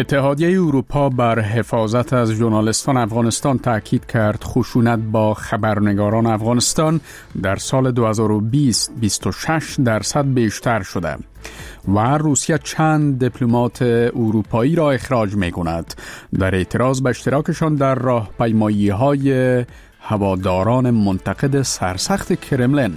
اتحادیه اروپا بر حفاظت از ژورنالیستان افغانستان تاکید کرد خشونت با خبرنگاران افغانستان در سال 2020 26% بیشتر شده و روسیه چند دیپلمات اروپایی را اخراج می‌کند در اعتراض به اشتراکشان در راهپیمایی‌های هواداران منتقد سرسخت کرملین.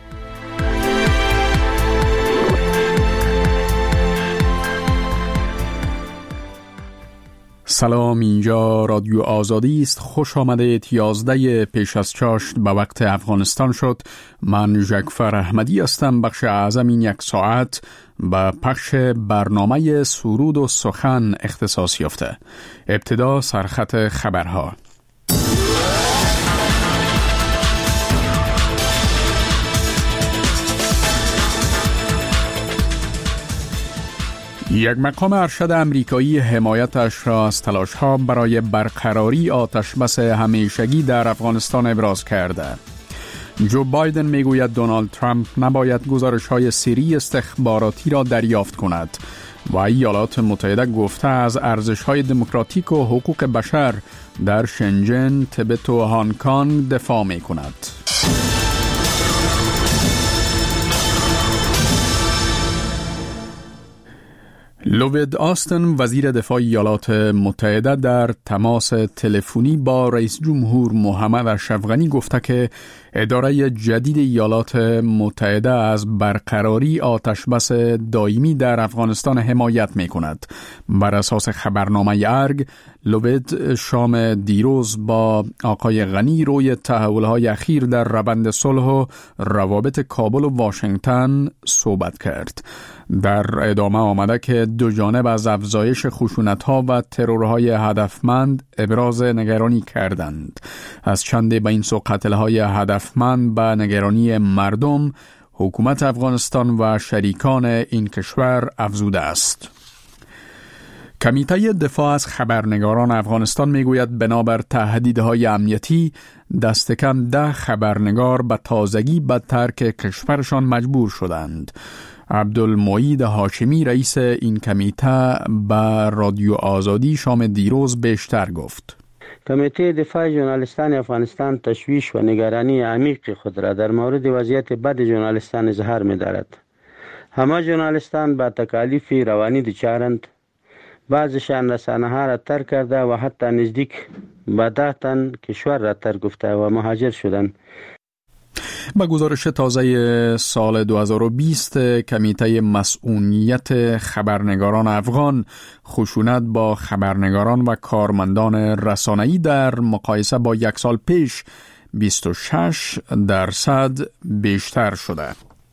سلام، اینجا رادیو آزادی است. خوش آمدید. 11 پیش از چاشت به وقت افغانستان شد. من جعفر احمدی هستم. بخش اعظم این یک ساعت به پخش برنامه سرود و سخن اختصاص یافته. ابتدا سرخط خبرها. یک مقام ارشد امریکایی حمایتش را از تلاش‌ها برای برقراری آتشبس همیشگی در افغانستان ابراز کرده. جو بایدن میگوید دونالد ترامپ نباید گزارش‌های سری استخباراتی را دریافت کند و ایالات متحده گفته از ارزش‌های دموکراتیک و حقوق بشر در شنجن، تبت و هنگ کنگ دفاع می‌کند. لوید آستن وزیر دفاع ایالات متحده در تماس تلفنی با رئیس جمهور محمد اشرف غنی گفته که اداره جدید ایالات متحده از برقراری آتشبس دائمی در افغانستان حمایت می کند. بر اساس خبرنامه ارگ، لوید شام دیروز با آقای غنی روی تحولهای اخیر در روند صلح و روابط کابل و واشنگتن صحبت کرد. در ادامه آمده که دو جانب از افزایش خشونت‌ها و ترورهای هدفمند ابراز نگرانی کردند. از چند به این سو قتل‌های هدفمند به نگرانی مردم، حکومت افغانستان و شریکان این کشور افزوده است. کمیته دفاع از خبرنگاران افغانستان میگوید بنابر تهدیدهای امنیتی دست کم 10 خبرنگار به تازگی به ترک کشورشان مجبور شدند. عبدالمعید هاشمی رئیس این کمیته به رادیو آزادی شام دیروز بیشتر گفت. کمیته دفاع ژورنالیستان افغانستان تشویش و نگرانی عمیق خود را در مورد وضعیت بد ژورنالیستان اظهار می‌دارد. همه ژورنالیستان با تکالیف روانی دچارند. بعضشان رسانه‌ها را ترک کرده و حتی نزدیک به 10 تن کشور را ترک گفته و مهاجر شدند. با گزارش تازه سال 2020 کمیته مسئولیت خبرنگاران افغان، خشونت با خبرنگاران و کارمندان رسانه‌ای در مقایسه با یک سال پیش 26% بیشتر شده.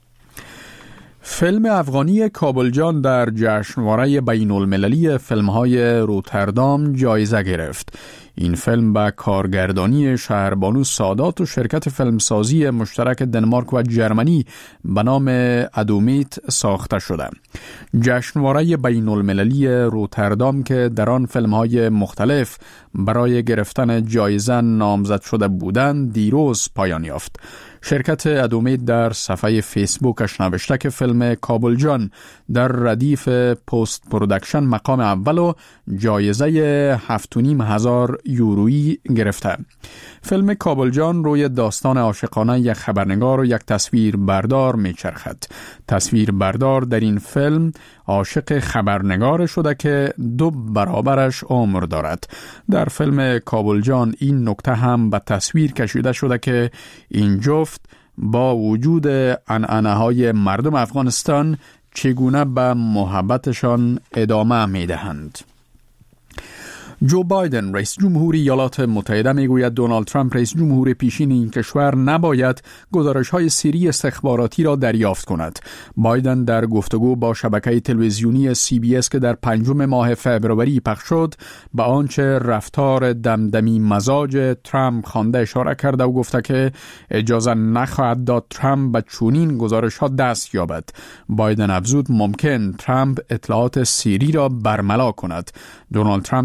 فیلم افغانی کابل جان در جشنواره بین المللی فیلم‌های روتردام جایزه گرفت. این فیلم با کارگردانی شهربانو سادات و شرکت فیلمسازی مشترک دنمارک و جرمنی به نام ادومیت ساخته شده. جشنواره بین المللی روتردام که در آن فیلم‌های مختلف برای گرفتن جایزه نامزد شده بودند دیروز پایان یافت. شرکت ادومیت در صفحه فیسبوکش نوشته که فیلم کابل جان در ردیف پست پرودکشن مقام اول و جایزه 7,500 یورویی گرفته. فیلم کابل جان روی داستان عاشقانه یک خبرنگار و یک تصویربردار میچرخد. تصویربردار در این فیلم عاشق خبرنگار شده که 2 برابرش عمر دارد. در فیلم کابل جان این نکته هم به تصویر کشیده شده که این جفت با وجود عنعنه‌های مردم افغانستان چگونه به محبتشان ادامه می‌دهند. جو بایدن رئیس جمهور ایالات متحده میگوید دونالد ترامپ رئیس جمهور پیشین این کشور نباید گزارش‌های سری استخباراتی را دریافت کند. بایدن در گفتگو با شبکه تلویزیونی CBS که در 5 ماه فوریه پخش شد به آنچه رفتار دمدمی مزاج ترامپ خوانده اشاره کرده و گفته که اجازه نخواهد داد ترامپ به چنین گزارش‌ها دست یابد. بایدن افزود ممکن ترامپ اطلاعات سری را برملا کند. دونالد ترامپ در این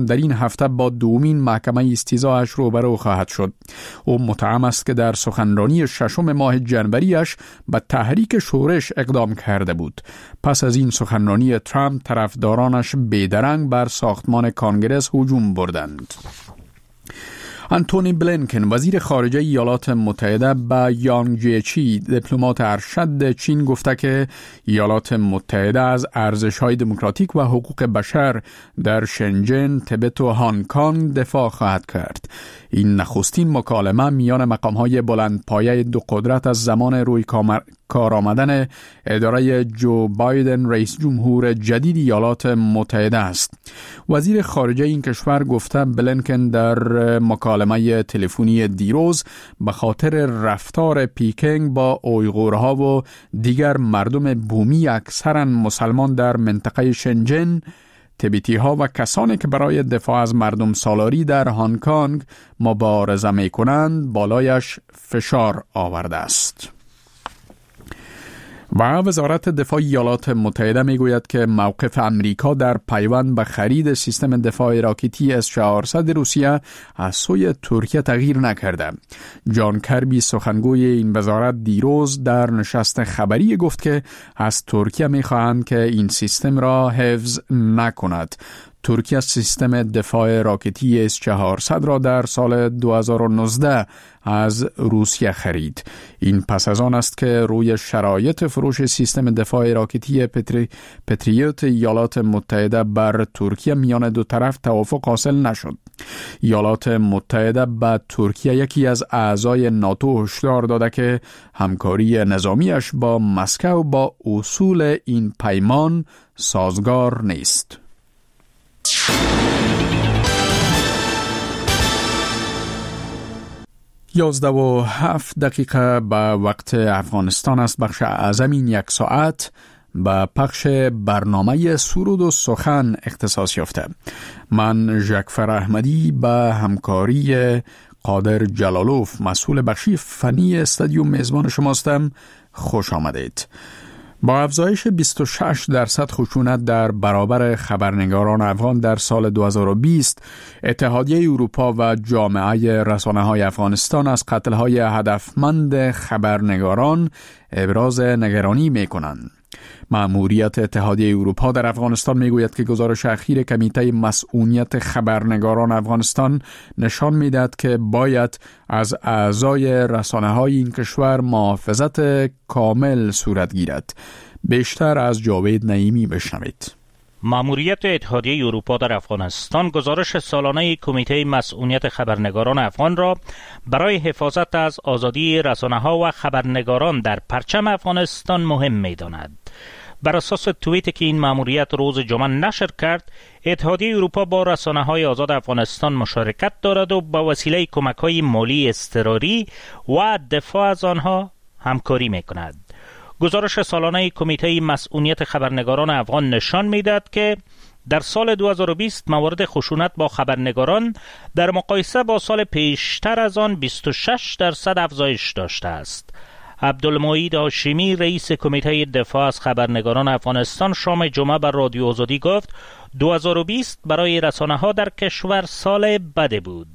هفته با دومین محکمه استیضاحش روبرو خواهد شد. او متهم است که در سخنرانی 6 ماه جنوریش به تحریک شورش اقدام کرده بود. پس از این سخنرانی ترامپ، طرفدارانش بیدرنگ بر ساختمان کانگرس هجوم بردند. آنتونی بلینکن، وزیر خارجه ایالات متحده، به یانگ جیچی، دیپلمات ارشد چین، گفته که ایالات متحده از ارزش‌های دموکراتیک و حقوق بشر در شنژن، تبت و هنگ کنگ دفاع خواهد کرد. این نخستین مکالمه میان مقام‌های بلندپایه دو قدرت از زمان روی کار آمدن اداره جو بایدن، رئیس جمهور جدید ایالات متحده است. وزیر خارجه این کشور گفته بلینکن در مکالمه تلفنی دیروز به خاطر رفتار پیکنگ با اویغورها و دیگر مردم بومی اکثرا مسلمان در منطقه شنژن، تبتی ها و کسانی که برای دفاع از مردم سالاری در هنگ کنگ مبارزه می کنند بالایش فشار آورده است. و وزارت دفاع ایالات متحده می گوید که موقف امریکا در پیوند به خرید سیستم دفاع راکتی S-400 روسیه از سوی ترکیه تغییر نکرده. جان کربی، سخنگوی این وزارت، دیروز در نشست خبری گفت که از ترکیه می خواهند که این سیستم را حفظ نکند. ترکیه سیستم دفاع راکتی S-400 را در سال 2019 از روسیه خرید. این پس از آن است که روی شرایط فروش سیستم دفاع راکتی پتریوت ایالات متحده بر ترکیه میان دو طرف توافق حاصل نشد. ایالات متحده به ترکیه، یکی از اعضای ناتو، هشدار داده که همکاری نظامیش با مسکو با اصول این پیمان سازگار نیست. 11:07 به وقت افغانستان است. بخش اعظم این یک ساعت به پخش برنامه سرود و سخن اختصاص یافته. من ژکفر احمدی به همکاری قادر جلالوف، مسئول بخشی فنی استادیوم، میزبان شماستم. خوش آمدید. با افزایش 26% خشونت در برابر خبرنگاران افغان در سال 2020، اتحادیه اروپا و جامعه رسانه‌های افغانستان از قتل‌های هدفمند خبرنگاران ابراز نگرانی می‌کنند. مأموریت اتحادیه اروپا در افغانستان میگوید که گزارش اخیر کمیته مسئولیت خبرنگاران افغانستان نشان میدهد که باید از اعضای رسانه‌های این کشور محافظت کامل صورت گیرد. بیشتر از جاوید نعیمی بشنوید. مأموریت اتحادیه اروپا در افغانستان گزارش سالانه کمیته مسئولیت خبرنگاران افغان را برای حفاظت از آزادی رسانه‌ها و خبرنگاران در پرچم افغانستان مهم می‌داند. بر اساس توییتی که این مأموریت روز جمعه نشر کرد، اتحادیه اروپا با رسانه‌های آزاد افغانستان مشارکت دارد و با وسیله کمک‌های مالی اضطراری و دفاع از آنها همکاری می‌کند. گزارش سالانه کمیته مسئولیت خبرنگاران افغان نشان می‌دهد که در سال 2020 موارد خشونت با خبرنگاران در مقایسه با سال پیشتر از آن 26% افزایش داشته است. عبدالمعید هاشمی، رئیس کمیته دفاع از خبرنگاران افغانستان، شام جمعه بر رادیو آزادی گفت 2020 برای رسانه‌ها در کشور سال بدی بود.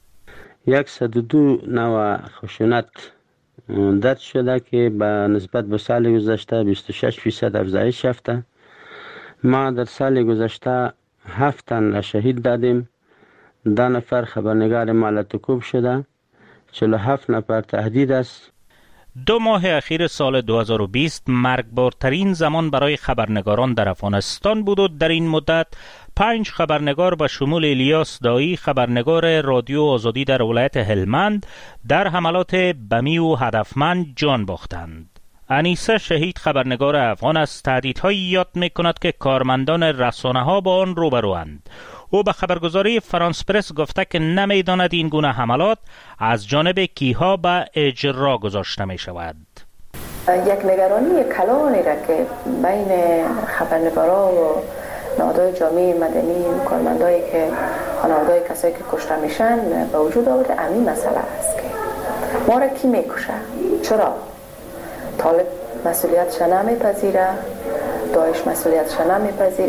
102 نوع خشونت درد شده که به نسبت به سال گذشته 26% افزایش یافته. ما در سال گذشته 7 تن را شهید دادیم، 10 نفر خبرنگار مالتکوب شده، 47 نفر تهدید است. 2 ماه اخیر سال 2020 مرگبارترین زمان برای خبرنگاران در افغانستان بود و در این مدت 5 خبرنگار به شمول الیاس دایی، خبرنگار رادیو آزادی در ولایت هلمند، در حملات بمی و هدفمند جان باختند. انیسه شهید، خبرنگار افغان، از تهدیدهایی یاد می‌کند که کارمندان رسانه‌ها با آن روبروند. او به خبرگزاری فرانس پرس گفته که نمی‌داند این گونه حملات از جانب کیها به اجرا گذاشته می‌شود. یک نگرانی کلانی را که بین خبرنگاران و نهادهای جامعه مدنی، کارمندایی که خانواده‌های کسایی که کشته میشن به وجود آورده. همین مسئله است که ما را کی میکشه؟ چرا؟ طالب مسئولیتش نمیپذیره، داعش مسئولیتش نمیپذیره،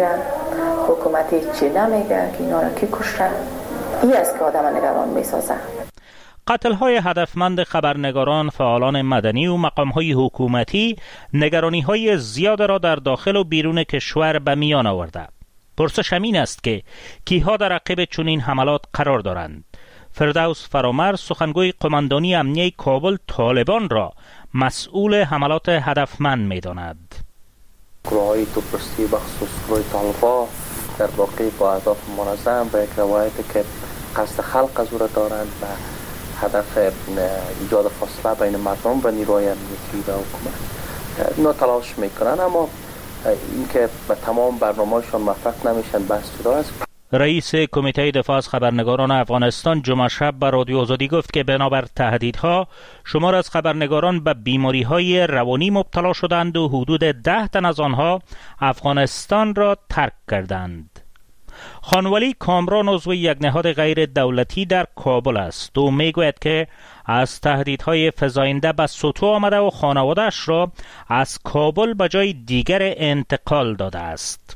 حکومتی چی نمیگه که اینا را کی کشته. این است که آدم نگران میسازه. قتل‌های هدفمند خبرنگاران، فعالان مدنی و مقام‌های حکومتی نگرانی‌های زیاد را در داخل و بیرون کشور به میان آورده. پرسش همین است که کیها در عقب چنین حملات قرار دارند. فردوس فرامرز، سخنگوی قماندانی امنیه کابل، طالبان را مسئول حملات هدفمند می‌داند. گروه‌های توپرستی بخصوص گروه طالبان در واقع با اهداف منظم و یک روایتی که قصد خلق از او را دارند و هدف ایجاد فاصله بین مردم و نیروهای امنیتی و حکومت اینا تلاش میکنن، اما اینکه به تمام برنامه‌شان موفق نمیشن بحث جدا است. رئیس کمیته دفاع از خبرنگاران افغانستان جمعه شب به رادیو آزادی گفت که بنابر تهدیدها شمار از خبرنگاران به بیماری‌های روانی مبتلا شدند و حدود 10 تن از آنها افغانستان را ترک کردند. خانولی کامران عضو یک نهاد غیر دولتی در کابل است و میگوید که از تهدیدهای فزاینده به سطوح آمده و خانواده‌اش را از کابل به جای دیگر انتقال داده است.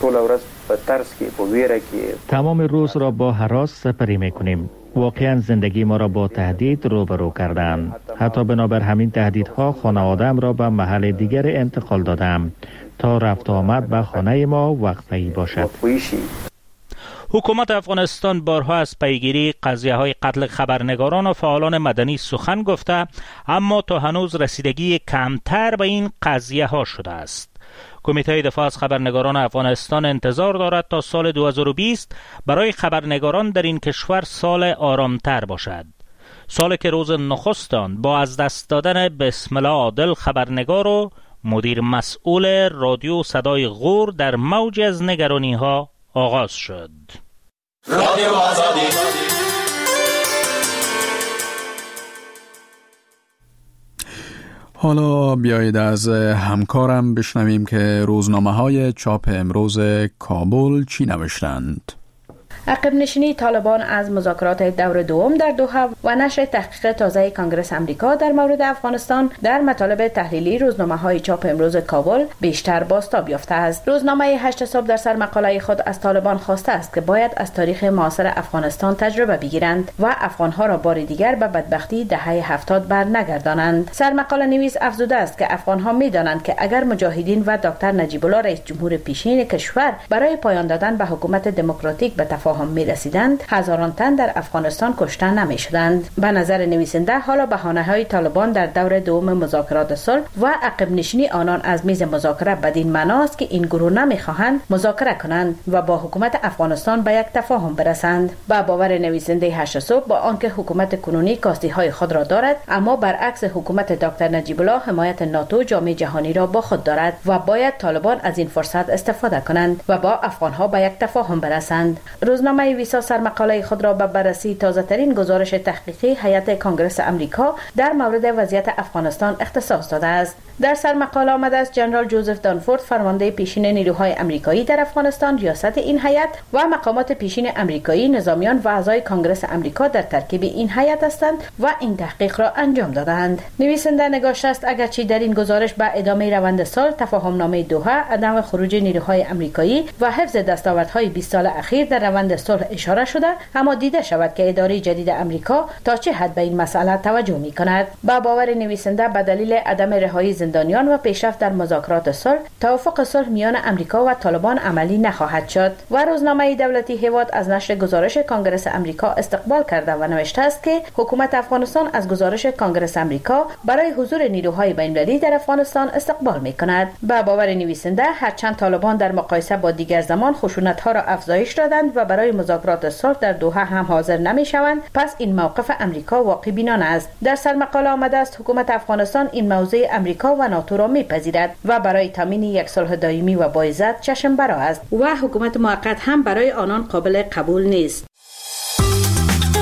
تمام روز را با هراس سپری میکنیم. واقعا زندگی ما را با تهدید روبرو کردند. حتی بنابر همین تهدیدها خانواده‌ام را به محل دیگر انتقال دادم تا رفت و آمد به خانه ما وقفه‌ای باشد. حکومت افغانستان بارها از پیگیری قضیه‌های قتل خبرنگاران و فعالان مدنی سخن گفته، اما تا هنوز رسیدگی کمتر به این قضیه‌ها شده است. کمیته دفاع از خبرنگاران افغانستان انتظار دارد تا سال 2020 برای خبرنگاران در این کشور سال آرامتر باشد. سالی که روز نخست آن با از دست دادن بسم الله عادل خبرنگار و مدیر مسئول رادیو صدای غور در موج از نگرانی‌ها آغاز شد. رادیو آزادی. حالا بیایید از همکارم بشنویم که روزنامه‌های چاپ امروز کابل چی نوشتند. عقب نشینی طالبان از مذاکرات دور دوم در دوحه و نشر تحقیق تازه کانگرس امریکا در مورد افغانستان در مطالب تحلیلی روزنامه‌های چاپ امروز کابل بیشتر بازتاب یافته است. روزنامه 8 صبح در سرمقاله خود از طالبان خواسته است که باید از تاریخ معاصر افغانستان تجربه بگیرند و افغانها را بار دیگر به بدبختی دهه 70 برنگردانند. سرمقاله نویس افزوده است که افغانها می‌دانند که اگر مجاهدین و دکتر نجیب الله رئیس جمهور پیشین کشور برای پایان دادن به حکومت دموکراتیک به تفاهم می‌رسیدند، هزاران تن در افغانستان کشته نمی‌شدند. به نظر نویسنده حالا بهانه‌های طالبان در دور دوم مذاکرات صلح و عقب نشینی آنان از میز مذاکره بدین معناست که این گروه نمی‌خواهند مذاکره کنند و با حکومت افغانستان به یک تفاهم برسند. با باور نویسنده 8 صبح، با آنکه حکومت کنونی کاستی‌های خود را دارد، اما برعکس حکومت دکتر نجیب الله حمایت ناتو جامعه جهانی را با خود دارد و باید طالبان از این فرصت استفاده کنند و با افغان‌ها به یک تفاهم برسند. روزنامه ویسا سرمقاله خود را به بررسی تازه‌ترین گزارش تحقیقی هیئت کانگرس امریکا در مورد وضعیت افغانستان اختصاص داده است. در سرمقاله آمده است جنرال جوزف دانفورد، فرمانده پیشین نیروهای امریکایی در افغانستان، ریاست این هیئت و مقامات پیشین امریکایی، نظامیان و اعضای کانگرس امریکا در ترکیب این هیئت هستند و این تحقیق را انجام دادند. نویسنده نگاشته است اگرچه در این گزارش به ادامه روند صلح، تفاهم‌نامه دوحه، عدم خروج نیروهای امریکایی و حفظ دستاوردهای 20 سال اخیر در روند صلح اشاره شده، اما دیده شود که اداره جدید امریکا تا چه حد به این مسئله توجه می‌کند. با باور نویسنده به دلیل عدم رهایی زندانیان و پیشرفت در مذاکرات صلح، توافق صلح میان امریکا و طالبان عملی نخواهد شد. و روزنامه دولتی هیواد از نشر گزارش کانگرس امریکا استقبال کرده و نوشته است که حکومت افغانستان از گزارش کانگرس امریکا برای حضور نیروهای بین‌المللی در افغانستان استقبال می‌کند. با باور نویسنده هرچند طالبان در مقایسه با دیگر زمان خشونت‌ها را افزایش دادند و برای مذاکرات صلح در دوحه هم حاضر نمی‌شوند، پس این موقف امریکا واقع بینانه است. در سرمقاله آمده است حکومت افغانستان این موضع امریکا و ناتو را می‌پذیرد و برای تامین یک صلح دائمی و باعزت چشم برا است و حکومت موقت هم برای آنان قابل قبول نیست.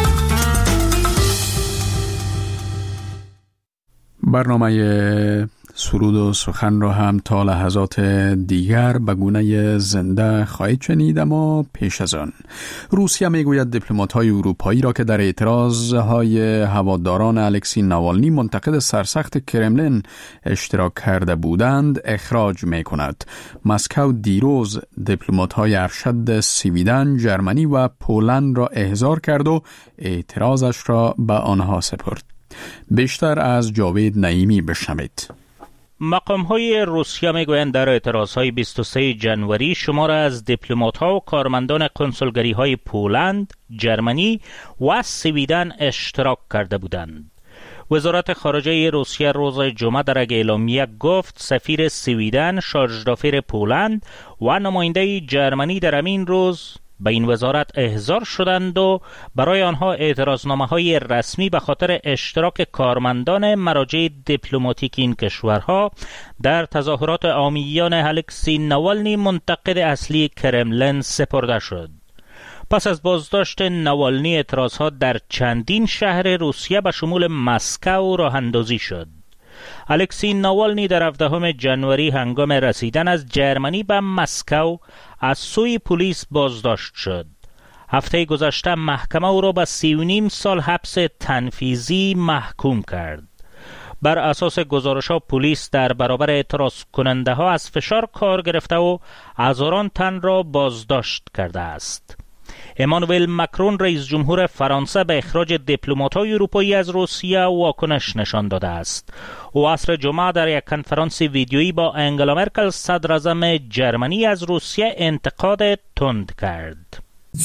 برنامه سرود و سخن را هم تا لحظات دیگر به گونه زنده خواهید شنید، اما پیش از آن روسیه میگوید دیپلمات‌های اروپایی را که در اعتراضهای هواداران الکسی ناوالنی منتقد سرسخت کرملین اشتراک کرده بودند اخراج میکند. مسکو دیروز دیپلمات‌های ارشد سویدن، جرمنی و پولند را احضار کرد و اعتراضش را به آنها سپرد. بیشتر از جاوید نعیمی بشنوید. مقام‌های روسیه میگویند در اعتراضهای 23 جنوری شمار از دیپلمات‌ها و کارمندان کنسولگری‌های پولند، جرمنی و سویدن اشتراک کرده بودند. وزارت خارجه روسیه روز جمعه در یک اعلامیه گفت سفیر سویدن، شارژدافیر پولند و نماینده جرمنی در همین روز به این وزارت احضار شدند و برای آنها اعتراضنامه‌های رسمی به خاطر اشتراک کارمندان مراجع دیپلماتیک این کشورها در تظاهرات عامیان الکسی ناوالنی منتقد اصلی کرملین سپرده شد. پس از بازداشت ناوالنی اعتراضها در چندین شهر روسیه به شمول مسکو راه اندازی شد. الکسی ناوالنی در 17 جنوری هنگام رسیدن از جرمنی به مسکو از سوی پلیس بازداشت شد. هفته گذشته محکمه او را به 3.5 سال حبس تنفیذی محکوم کرد. بر اساس گزارش‌ها پلیس در برابر اعتراض کننده ها از فشار کار گرفته و هزاران تن را بازداشت کرده است. امانوئل مکرون رئیس جمهور فرانسه به اخراج دیپلمات‌های اروپایی از روسیه واکنش نشان داده است. او عصر جمعه در یک کنفرانس ویدیویی با انگلا مرکل صدر اعظم جرمنی از روسیه انتقاد تند کرد.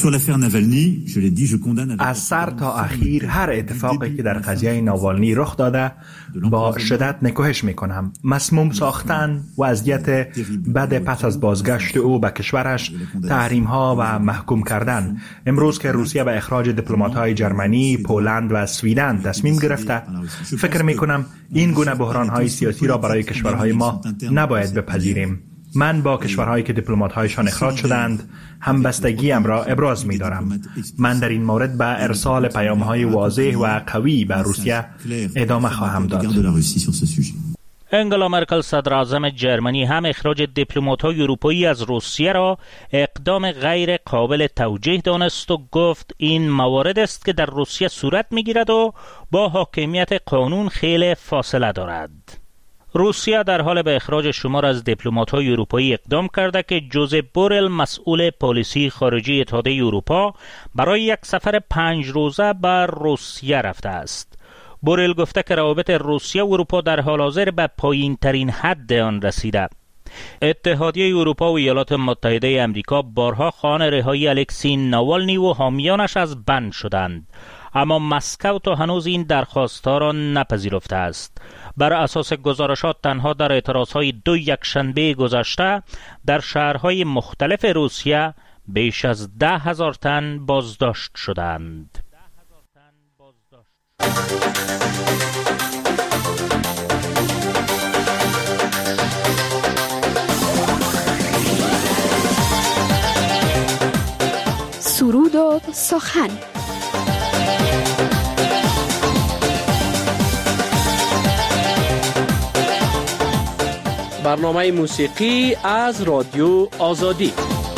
از سر تا اخیر هر اتفاقی که در قضیه ناوالنی رخ داده با شدت نکوهش میکنم. مسموم ساختن، وضعیت بد پس از بازگشت او به کشورش، تحریم ها و محکوم کردن. امروز که روسیه به اخراج دیپلمات های جرمنی، پولند و سویدن تصمیم گرفته، فکر میکنم این گونه بحران های سیاسی را برای کشورهای ما نباید بپذیریم. من با کشورهایی که دیپلمات‌هایشان اخراج شدند همبستگیم را ابراز می‌دارم. من در این مورد به ارسال پیام‌های واضح و قوی به روسیه ادامه خواهم داد. انگلا مرکل صدر اعظم جرمنی هم اخراج دیپلمات‌های اروپایی از روسیه را اقدام غیر قابل توجیه دانست و گفت این موارد است که در روسیه صورت می‌گیرد و با حاکمیت قانون خیلی فاصله دارد. روسیه در حال به اخراج شمار از دیپلمات‌های اروپایی اقدام کرده که جوزپ بورل مسئول پالیسی خارجی اتحادیه اروپا برای یک سفر 5 روزه به روسیه رفته است. بورل گفته که روابط روسیه و اروپا در حال حاضر به پایین ترین حد آن رسیده. اتحادیه اروپا و ایالات متحده آمریکا بارها خواهان رهایی الکسی ناوالنی و حامیانش از بند شدند، اما مسکو تا هنوز این درخواست‌ها را نپذیرفته است. بر اساس گزارشات تنها در اعتراضهای 2 یکشنبه گذشته در شهرهای مختلف روسیه بیش از 10,000 تن بازداشت شدند. سرود و سخن. برنامه موسیقی از رادیو آزادی.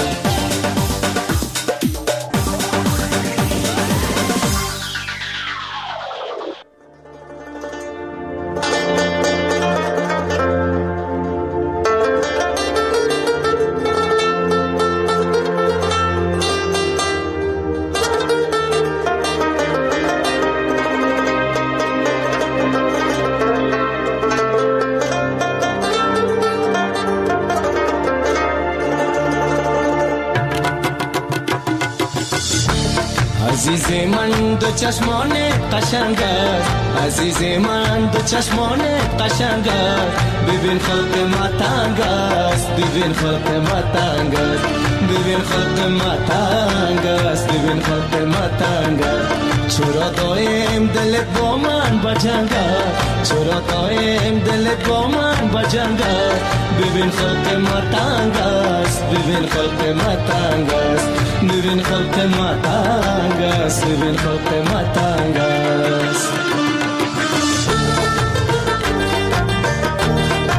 عزیز من دو چشمان قشنگ است، عزیز من دو چشمان قشنگ است، ببین خلق ما تنگ است، ببین خلق ما تنگ است، ببین خلق ما تنگ است، ببین خلق ما تنگ است. چرا دایم دلت با من بجنگ است، چرا دایم دلت با من بجنگ است، ببین خلق ما تنگ است، ببین خلق ما تنگ است، ببین خلق ما تنگ است، ببین خلق ما تنگ است.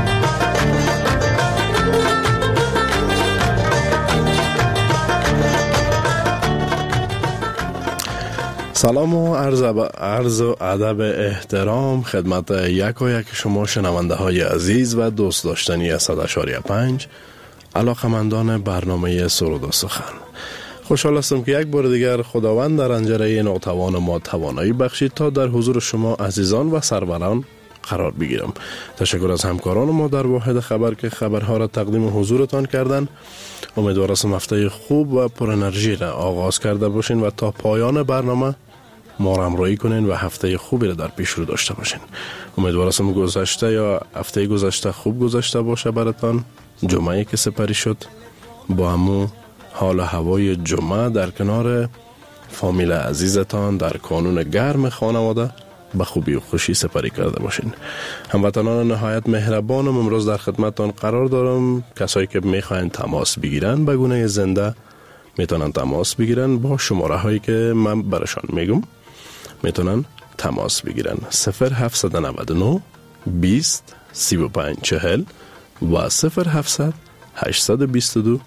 سلام و عرض و ادب احترام خدمت یک و یک شما شنونده های عزیز و دوست داشتنی 100.5 علاقمندان برنامه سرود و سخن. خوشحال هستم که یک بار دیگر خداوند در انجره ناتوان ما توانایی بخشید تا در حضور شما عزیزان و سروران قرار بگیرم. تشکر از همکاران ما در واحد خبر که خبرها را تقدیم حضورتان کردن. امیدوار هستم هفته خوب و پر انرژی را آغاز کرده باشین و تا پایان برنامه ما را همراهی کنین و هفته خوبی را در پیش رو داشته باشین. امیدوار هستم گذشته یا هفته گذشته خوب گذشته باشه براتان. جمعه که سپری شد با همو حال هوای جمعه در کنار فامیل عزیزتان در کانون گرم خانواده به خوبی و خوشی سپری کرده باشین. هموطنان نهایت مهربانم، امروز در خدمتتان قرار دارم. کسایی که میخواین تماس بگیرن به گونه زنده میتونن تماس بگیرن با شماره هایی که من برشان میگم. میتونن تماس بگیرن 0799 20 35 40 و 0700 822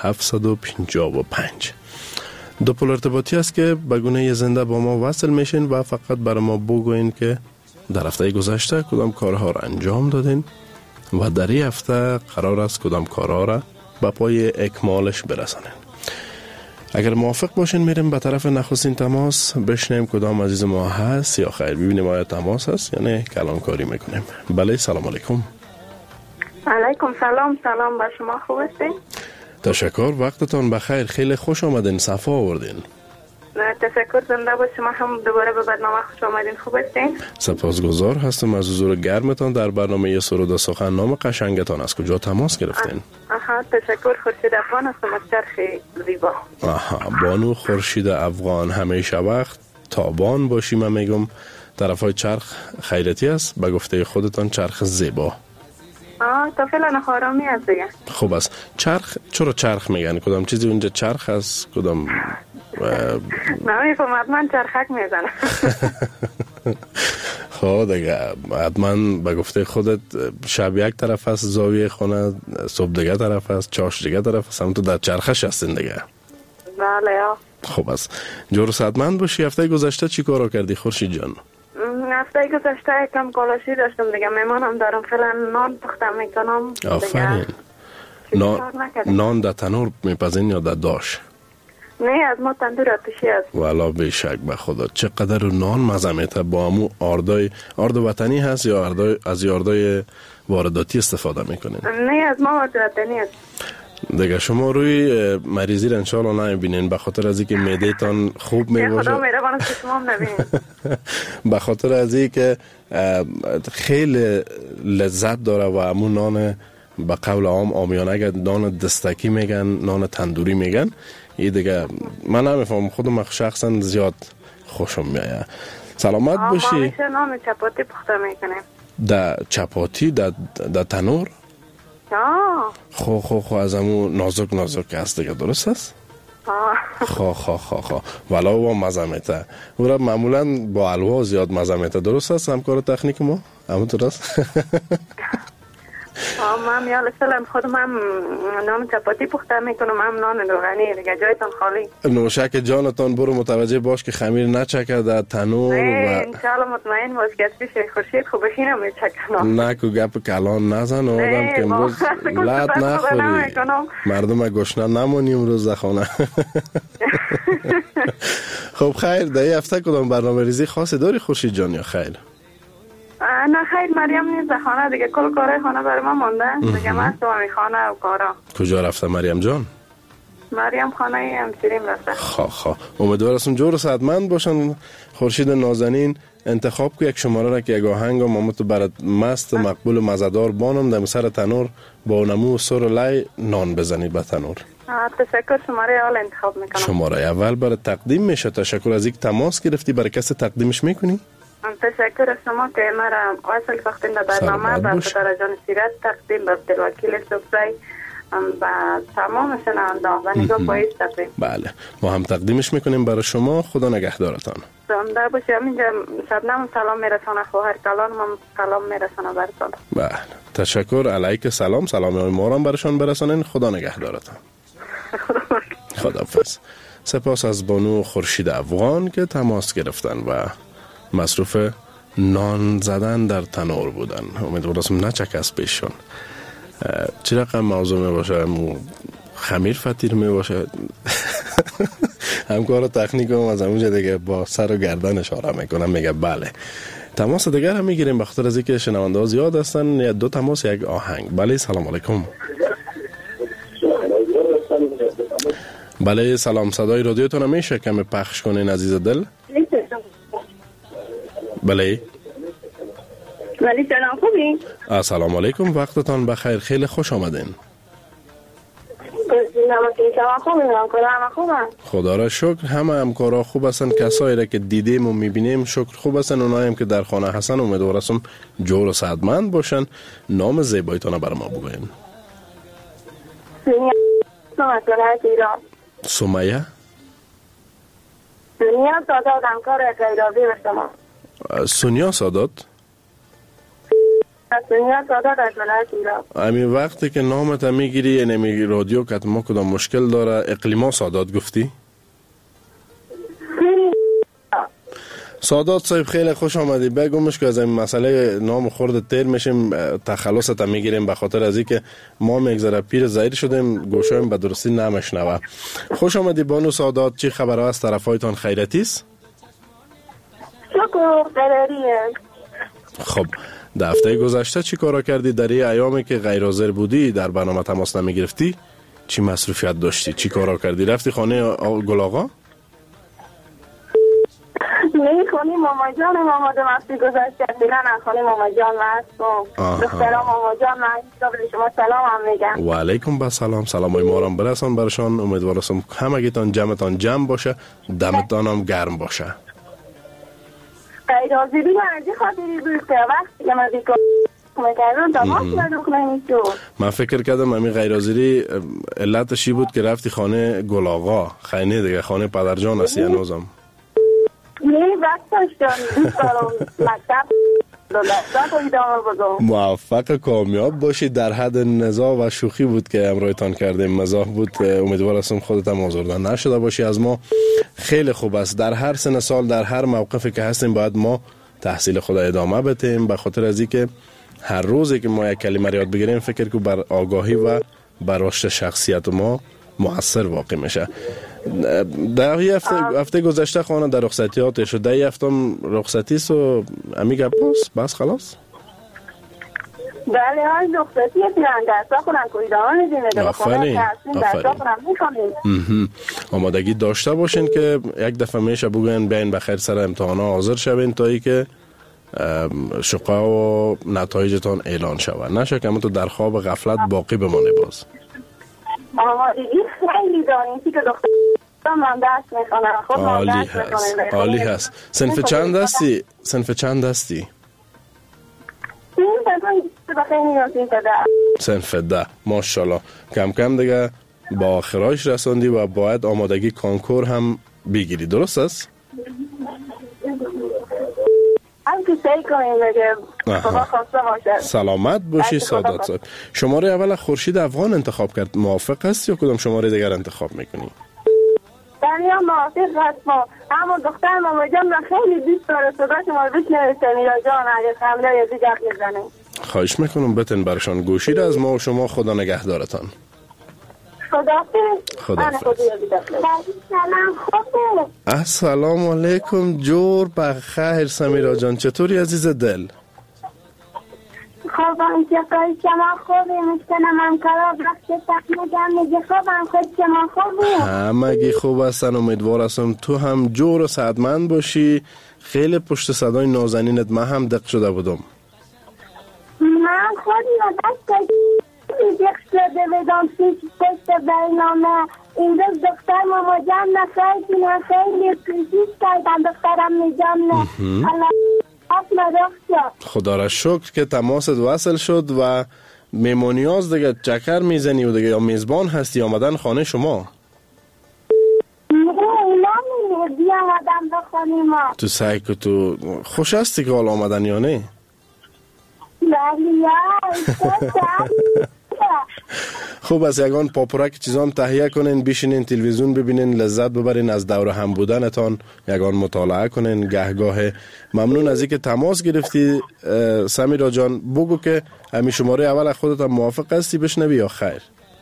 755. دو پل ارتباطی است که به گونه زنده با ما وصل میشین و فقط برای ما بگوین که در هفته گذشته کدام کارها را انجام دادین و در این هفته قرار است کدام کارها را به پای اکمالش برسانین. اگر موافق باشین میریم به طرف نخستین تماس، بشنیم کدام عزیز ما هست یا خیر، ببینیم آیا تماس هست یا نه کلام کاری میکنیم. بله، سلام علیکم. علیکم سلام. سلام، با شما خوب هستین؟ تشکر، وقتتان بخیر، خیلی خوش آمدین، صفا آوردین. تشکر، زنده با شما هم دوباره به برنامه خوش آمدین. خوب هستین؟ سپاسگزار هستم از حضور گرمتان در برنامه سرود و سخن. نام قشنگتان از کجا تماس گرفتین؟ تشکر، خورشید افغان هستم از چرخ زیبا. بانو خورشید افغان، همیشه وقت تابان باشی. من میگم طرفای چرخ خیرتی است، به گفته خودتان چرخ زیبا. تا فعلا آرامی است دیگه. خوب است. چرخ چرا چرخ میگن؟ کدام چیزی اونجا چرخ است؟ کدام نمیفهم، حتما چرخک میزنه. خب دیگه حتما به گفته خودت شب یک طرف است زاویه خانه، صبح دیگه طرف است، چاش دیگه طرف است، هم تو در چرخش هستین دیگه. بله یا. خوب است. جور صحتمند باشی. هفته گذشته چی کارو کردی خورشید جان؟ هفته گذشته یکم کالاشی داشتم دیگه، میمانم دارم، فعلا نان پختم میکنم. آفرین. نان در تنور میپزین یا در داش؟ نه، از ما تندور آتشی است. والا بیشک به خدا چقدر نان مزه میته. با همو آرد وطنی هست یا از آردای وارداتی استفاده میکنین؟ نه، از ما آرد وطنی است. دیگه شما روی مریضی را انشاءالله نمیبینین به خاطر از اینکه معده‌تان خوب میباشه. خدا مهربان است شما هم نبینین. به خاطر از اینکه خیلی لذت داره و همون نان به قول عام عامیانه اگر نان دستکی میگن، نان تندوری میگن، این دیگه من نمیفهم، خودم شخصا زیاد خوشم میاد. سلامت باشی. ما همیشه نان چپاتی پخته میکنیم. در چپاتی در تنور؟ خو از همون نازک هست دیگه، درست است؟ خو ولی با مزه میته. او را معمولا با حلوا زیاد مزه میته، درست است همکار تکنیک ما؟ همون درست؟ من یاد سلام خودم هم نان چپاتی پخته میکنم، هم نان روغنی دیگه. جایتان خالی. نوشک جانتان برو متوجه باش که خمیر نچکه در تنور و انشاءالله مطمئن باش که از پیش خورشید خوبشی نمیچکنم. نه که گپ کلان نزن آدم که امروز لط نخوری، مردم گشنه نمانی امروز در خانه. خب خیر، در این هفته کدام برنامه ریزی خاصی داری خورشید جان یا خیر؟ نه خیر، مریم نیست خانه دیگه، کل کارهای خانه برای ما مونده دیگه. من تو همی خانه و کارا. کجا رفته مریم جان؟ مریم خانه همسریم رفته. امیدوار هستم جور صحتمند باشن. خورشید نازنین، انتخاب که یک شماره را که یک آهنگ ما تو برات مست مقبول مزدار بانم در سر تنور با نمو سر لای نان بزنید به تنور. تشکر، شماره اول انتخاب میکنم. شماره اول برای تقدیم میشه. تشکر از اینکه تماس گرفتی. برای کسی تقدیمش میکنی؟ تشکر از شما که مرا وصل ساختین به برنامه. با خاطر جان سیرت تقدیم به عبدالوکیل صبحی و تمام شنونده و نگاه پاییز تقدیم. بله، ما هم تقدیمش میکنیم برای شما. خدا نگهدارتان. زنده باشی. همینجا شبنم سلام میرسانه، خواهر کلان هم سلام میرسانه براتون. بله، تشکر. علیک سلام. سلام ما را برشان برسانین. خدا نگهدارتان. خداحافظ. سپاس از بانو خورشید افغان که تماس گرفتن و مصروف نان زدن در تنور بودن. امیدوارم نچک از پیششون. چه رقم موضوع می باشه؟ خمیر فطیر می باشه؟ همکار تکنیک هم از اونجا دیگه با سر و گردن اشاره میکنم، میگه بله. تماس دیگر هم میگیریم بخاطر از اینکه شنونده ها زیاد هستن. یا دو تماس یک آهنگ. بله سلام علیکم. بله سلام، صدای رادیوتون میشه کمی پخش کنین عزیز دل؟ بله سلام، خوبی؟ السلام علیکم، وقتتان بخیر، خیلی خوش آمدین. خدا را شکر، همه همکارا خوب هستن. کسایی را که دیدیم و میبینیم شکر خوب هستن. اونایی هم که در خانه هستن امیدوارم جور و صحتمند باشن. نام زیبایتان بر ما بگوین. سمیه سونیا سادات، همکار غیرابی به شما. سونیا سادات؟ سونیا سادات از ولایت ایران. همین وقتی که نامت میگیری یعنی رادیو که ما کدام مشکل داره، اقلیما سادات گفتی؟ سادات صاحب خیلی خوش آمدی. بگومش که از این مسئله نام خورد تیر میشیم، تخلصت میگیریم به خاطر از اینکه ما میگذره پیر زایر شدیم، گوشایم به درستی نمیشنوه. خوش آمدی بانو سادات. چی خبر است؟ طرفایتان خیرتی است؟ شکر خیریه. خب در هفته گذشته چی کارا کردی؟ در این ایامی که غیر حاضر بودی در برنامه تماس نمیگرفتی چی مصروفیت داشتی؟ چی کارا کردی؟ رفتی خانه گل آقا؟ نه خانه ماما جان مفتی گذاشته دیگه. نه خانه ماما جان هست. دخترم ماما جان هست. شما سلام هم میگم. و علیکم با سلام. سلامای ما را برسان برشان. امیدوارم همگیتان جمعتان جمع باشه، دمتان هم گرم باشه. غیر حاضری من خاطری بود که وقتی که من دیگه میکردم تماس نداشتم. من فکر کردم همین غیر حاضری علتشی بود که رفتی خانه گل آقا. خیلی دیگه خانه پدرجان هستی هنوزم. نه وقت داشتم مکتب موفق کامیاب باشی. در حد نزاع و شوخی بود که امرایتان کردیم، مزاح بود. امیدوارم خودت هم آزرده نشده باشی از ما. خیلی خوب است. در هر سن سال در هر موقفی که هستیم باید ما تحصیل خود ادامه بدیم، به خاطر از اینکه هر روزی که ما یک کلمه یاد بگیریم فکر که بر آگاهی و بر رشد شخصیت ما مؤثر واقع میشه. در هفته گذشته خانه در رخصتیات شد. در هفته رخصتی سو امیگا بس خلاص. بله های رخصتی درسا کنن کویدان دیمه. آفرین. آمادگی داشته باشین که یک دفعه میشه بگوین بیاین بخیر سر امتحانا حاضر شوین تا ای که شقا و نتایجتان اعلان شود. نشه که تو در خواب غفلت باقی بمانی باز. آمادگی خیلی داریم که دختر من درس میخونم. خب عالی هست. عالی هست. صنف چند هستی؟ صنف چند هستی؟ صنف 10. ماشاءالله. کم کم دیگه با آخرایش رساندی و باید آمادگی کنکور هم بگیری. درست است؟ هم که سعی کنیم دیگه خدا خواسته باشه. سلامت باشی سادات صاحب. شماره اول خورشید افغان انتخاب کرد. موافق هست یا کدام شماره دیگر انتخاب میکنی؟ دنیا موافق هست. ما اما دختر ماما جان خیلی دوست داره صدا شما رو بشنوه. سمیرا جان اگه خمله یا دیگر میزنه. خواهش میکنم بتن برشان گوشی را از ما و شما. خدا نگهدارتان. خداحافظ. سلام خوبه. السلام علیکم. جور بخیر سمیرا جان، چطوری عزیز دل؟ خوبم چطوری شما خوبی؟ مشکنم هم کارا وقت تقمیدم میگه خوبم. خود شما خوبی؟ همگی خوب هستن. امیدوار هستم تو هم جور و صحتمند باشی. خیلی پشت صدای نازنینت من هم دق شده بودم. من خودی دست دیگه شده بدم پشت برنامه. این روز دختر ماما جان خیلی کوشش کردم دخترم میجام نه. خدا را شکر که تماست وصل شد و میمونیاز دیگه چکر میزنی و دیگه یا میزبان هستی آمدن خانه شما؟ بیا آمدن به خانه ما. تو سعی که تو خوش هستی که حال آمدن یا نه؟ بله خوب است یگان پاپورک چیزام تهیه کنین، بشینین تلویزیون ببینین، لذت ببرین از دور هم بودنتان، یگان مطالعه کنین گهگاه. ممنون از اینکه تماس گرفتی سمیرا جان. بگو که همین شماره اول خودت هم موافق هستی بشنوی یا خیر؟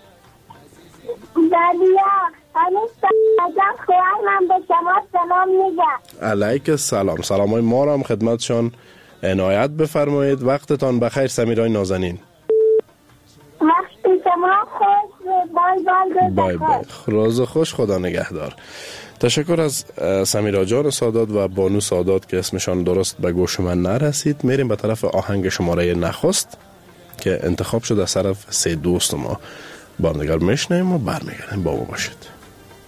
من به شما سلام میگم. علیک السلام. سلامای ما را هم خدمتشان عنایت بفرمایید. وقتتان بخیر سمیرای نازنین. وقتی شما خوش. بای بای. روز خوش، خدا نگهدار. تشکر از سمیرا جان سادات و بانو سادات که اسمشان درست به گوش من نرسید. میریم به طرف آهنگ شماره نخست که انتخاب شد از طرف سه دوست ما. با هم دیگر میشنیم و برمیگردیم. با ما باشید.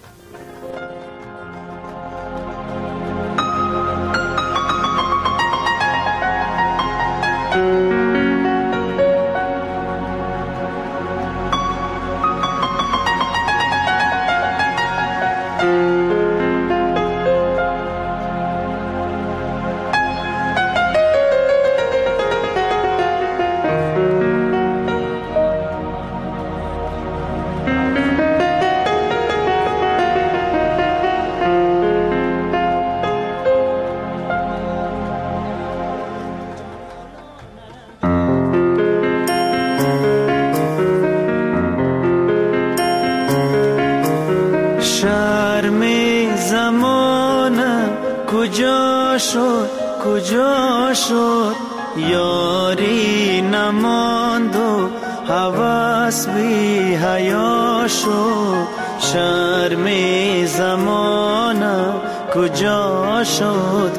کجا شد یاری نماند و هوس بی حیا شد. شرم زمانه کجا شد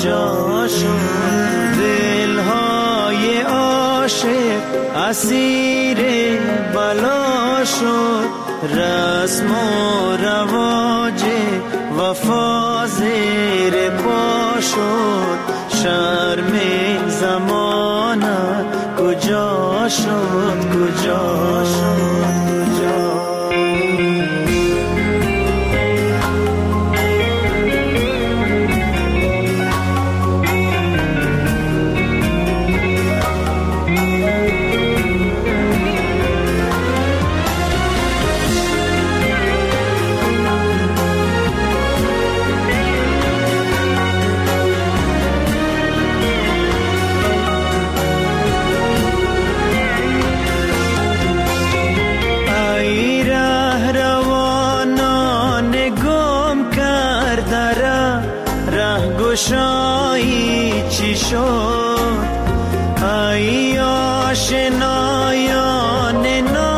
دلهای عاشق اسیر بلا شد. رسم و رواج وفا زیر پا شد. شرم زمانه کجا شد شایی چی شد؟ ای آشنایان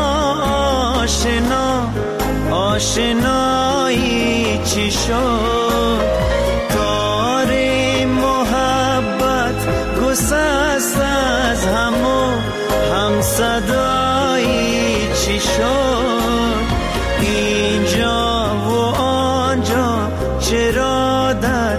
ناآشنا آشنایی چی شد؟ تار محبت گسست از هم صدایی چی شد؟ اینجا و آنجا چرا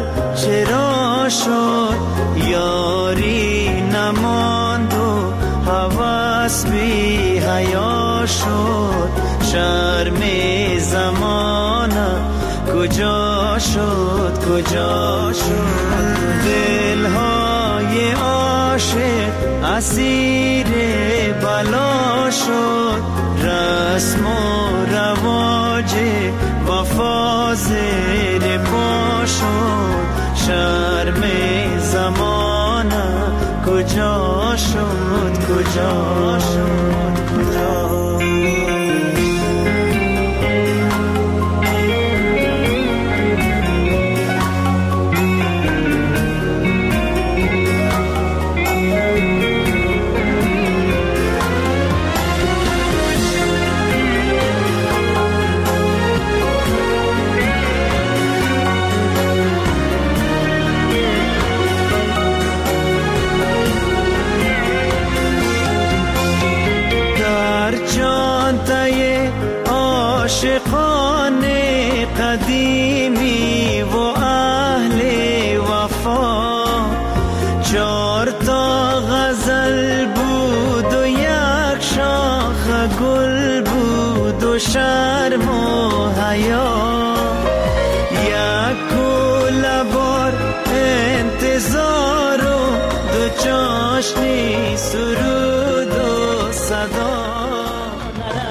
شد؟ یاری نماند و هوس بی حیا شد. شرم زمانه کجا شد دلهای عاشق اسیر بلا شد. رسم و رواج وفا زیر پا شد. شرم زمانه کجا شد عاشقان قدیمی و اهل وفا 4 تا غزل بود و 1 شاخ گل بود و شرم و حیا. 1 کوله بار انتظار و 2 چاشنی سرود و صدا.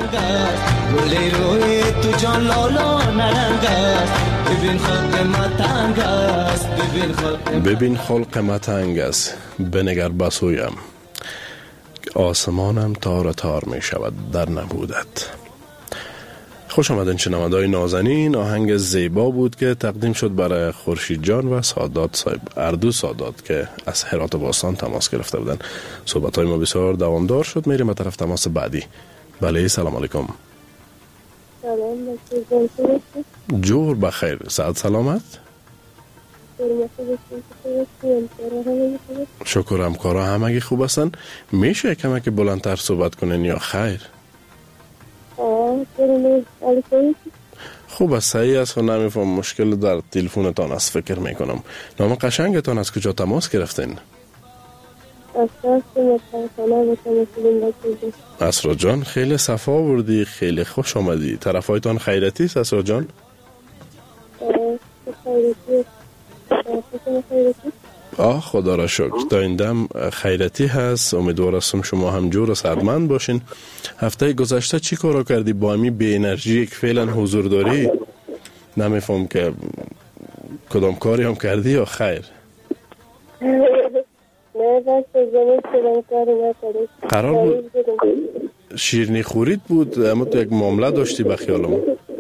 متنگ است گلی روی تو جان لالا نرنگ است ببین خلق متنگ است ببین خلق متنگ است بنگر بسویم آسمانم تار تار می شود در نبودت. خوش آمدین شنونده‌های نازنین. آهنگ زیبا بود که تقدیم شد برای خورشید جان و سادات صاحب، اردو سادات که از هرات باستان تماس گرفته بودن. صحبت‌های ما بسیار دوامدار شد. میریم به طرف تماس بعدی. بله سلام علیکم. سلام جور بخیر، صحت سلامت؟ شکر همکارا همگی خوب هستن. میشه کمی که بلندتر صحبت کنین یا خیر؟ خوب است، صحیح است و نمیفهم مشکل در تلفنتان است فکر میکنم. نام قشنگتان از کجا تماس گرفتین؟ اسرا جان خیلی صفا آوردی، خیلی خوش آمدی. طرفایتان خیرتی است اسرا جان؟ خدا را شکر تا این دم خیرتی هست. امیدوار هستم شما هم جور و صحتمند باشین. هفته گذشته چی کارا کردی با امی بی انرژی که فعلا حضور داری؟ نمیفهم که کدام کاری هم کردی یا خیر؟ قرار بود شیرنی خورید بود، اما تو یک معامله داشتی بخیالم.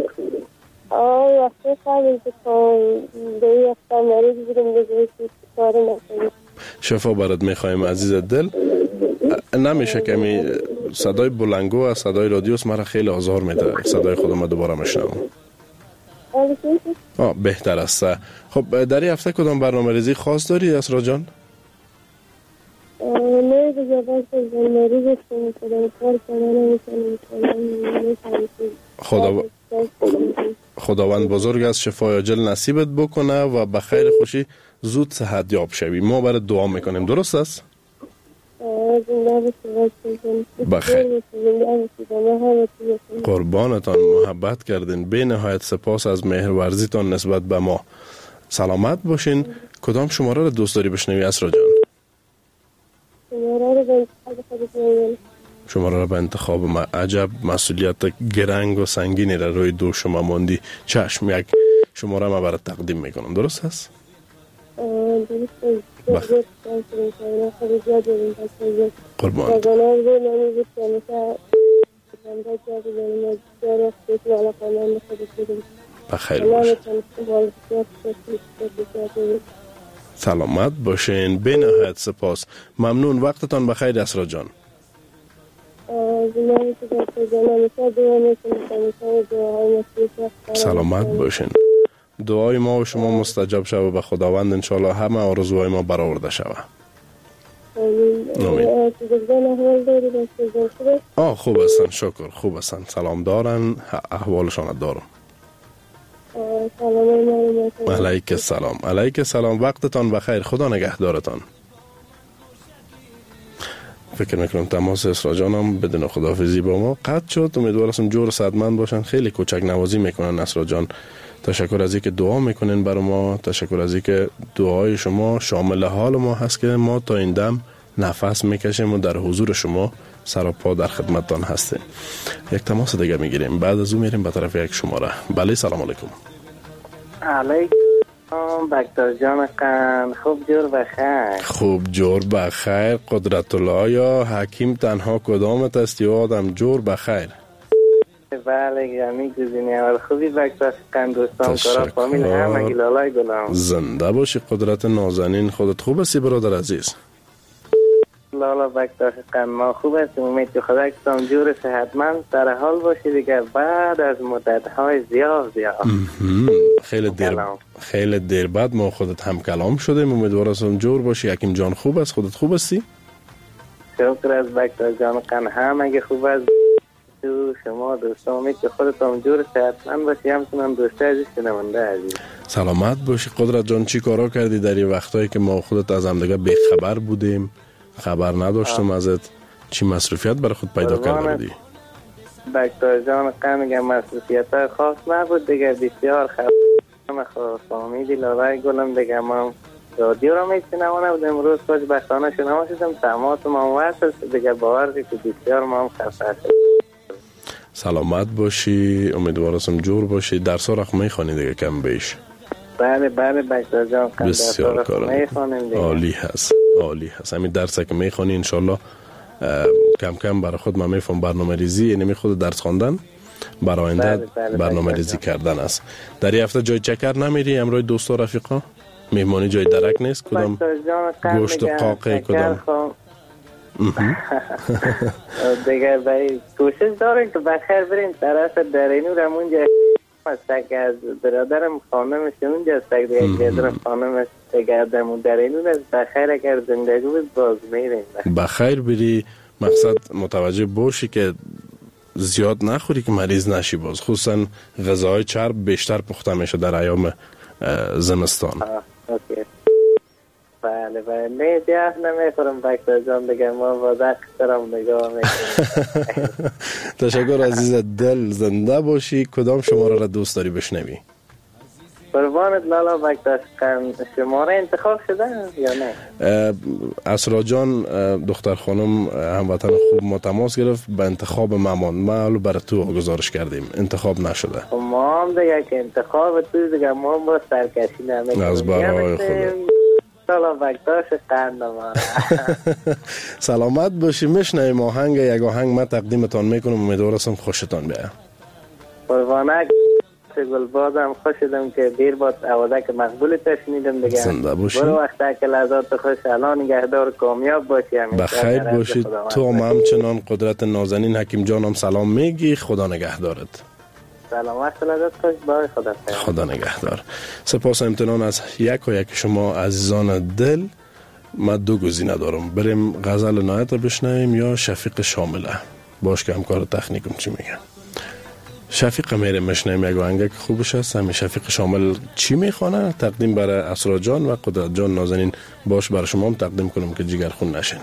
وقتی خواهیم که به یک مریض بودیم دیگه کار نکنیم. شفا برات میخوایم عزیز دل. نمیشه کمی صدای بلنگو از صدای رادیوس مرا خیلی آزار میده. صدای خودم دوباره میشنم. بهتر است. خب در این هفته کدام برنامه ریزی خاص داری اسرا جان؟ نه دیگه بس مریض هستم کدام کار کنم خداوند بزرگ است شفای عاجل نصیبت بکنه و به خیر خوشی زود صحت یاب شوی. ما برات دعا میکنیم. درست است؟ بخیر. قربانتان، محبت کردین. به نهایت سپاس از مهرورزیتان نسبت به ما. سلامت باشین. کدام شماره را دوست داری بشنوی اسرا جان؟ شماره را به انتخاب ما. عجب مسئولیت گرنگ و سنگینی را روی دو شما ماندی. چشم، یک شماره ما برات تقدیم میکنم. درست هست؟ قربان. بخیر باشین. سلامت باشین. به نهایت سپاس. ممنون. وقتتان بخیر اسرا جان. سلامت باشین. دعای ما و شما مستجاب شود و به خداوند انشاءالله همه آرزوهای ما برآورده شود. آمین. خوب هستن، شکر خوب هستن، سلام دارن، احوالشان دارم. علیک السلام. علیک السلام. وقتتان بخیر. خدا نگهدارتان. فکر میکنم تماس اسرا جانم بدون خداحافظی با ما قطع شد. امیدوارم جور صحتمند باشن. خیلی کوچک نوازی میکنن اسرا جان. تشکر از اینکه دعا میکنین برای ما. تشکر از اینکه دعای شما شامل حال ما هست که ما تا این دم نفس میکشیم و در حضور شما سر و پا در خدمتتان هستیم. یک تماس دیگه میگیریم، بعد از اون میریم به طرف یک شماره. بله سلام علیکم. علیکم بکتر جان قن. خوب جور بخیر. خوب جور بخیر. قدرت الله یا حکیم تنها کدامت است یا آدم جور بخیر؟ بله گمی گزینی اول خوبی بکتر قن. دوستان کارا فامیل همگی لالای گلام. زنده باشی قدرت نازنین. خودت خوب هستی برادر عزیز؟ لالا بکتر قن ما خوب هستیم. امید که خدا کتام جور صحتمند در حال باشی دیگه بعد از مدت‌های زیاد. خیلی دیر بعد ما خودت هم کلام شدیم. امیدوارم جور باشی. حکیم جان خوب است؟ خودت خوب هستی؟ شکر از بکتر جان قن همگی خوب است. تو شما دوستان امید که خودت هم جور صحتمند باشی. همچنان دوسته عزیز شنونده عزیز سلامت باشی. قدرت جان چی کارا کردی در این وقتایی که ما خودت از هم دیگه بیخبر بودیم؟ خبر نداشتم ازت. چی مصروفیت برای خود پیدا کردی؟ بکتر جان قن میگم مصروفیت خاص نبود دیگه. بسیار خبر فامیلی لالای گلم دیگه. ما رادیو را میشنوانه بود. امروز خوشبختانه شنوا شدم. تماس ما وصل دیگه. باور که بسیار ما هم خسته. سلامت باشی، امیدوارم جور باشی. درس ها میخوانی دیگه کم بیش؟ بله بکتر جان، بسیار کار عالی هست، عالی هست. همین درس که میخوانی انشالله کم کم برای خود من میفهم برنامه ریزی، یعنی خود درس خواندن برای آینده برنامه ریزی کردن است. در این هفته جای چکر نمیری امروز دوستا رفیقا؟ مهمانی جای درک نیست؟ کدام گوشت و قاقه کدام؟ دیگه برای کوشش داریم که بخیر بریم طرف درینور همونجا استک از برادرم خانمش اونجا استک دیگه بیادرم خانمش دیگه درینور است. بخیر اگر زندگی بود باز میریم بخیر بری. مقصد متوجه باشی که زیاد نخوری که مریض نشی. باز خصوصا غذاهای چرب بیشتر پخته میشه در ایام زمستان. اوکی. بله نه دیگه نمیخورم بکتر جان دیگه، ما با دخترم نگاه میکنم. تشکر عزیز دل، زنده باشی. کدام شماره را دوست داری بشنوی؟ قربانت لالا بکتر، شماره انتخاب شده یا نه؟ اسرا جان دختر خانم هموطن خوب ما تماس گرفت، به انتخاب مامان ما برای تو گزارش کردیم، انتخاب نشده. ما هم دیگه که انتخاب تو دیگه ما هم با سرکشی نمیکنیم از برای خدا. سلامت باشی. میشنویم آهنگ، یک آهنگ من تقدیمتان میکنم، امیدوارم خوشتان بیاید. قربانک گلبازم خوشیدم که دیر باد آوازه که مقبول تشنیدم دیگه. زنده باشی. برو وقتا که لحظات خوش الان نگهدار کامیاب باشی. بخیر باشی. تو هم همچنان قدرت نازنین حکیم جانم سلام میگی. خدا نگهدارت. سلامت لذت خوش بای. خدا نگهدار. سپاس امتنان از یک و یک شما عزیزان دل. ما دو گزینه دارم، بریم غزل نایت بشنویم یا شفیق شامله. باش که همکار تکنیکم چی میگن. شفیق میره مشنویم، یک آهنگ خوبش هست. همین شفیق شامل چی میخوانه تقدیم برای اسرا جان و قدرت جان نازنین. باش برای شما هم تقدیم کنم که جگر خون نشین.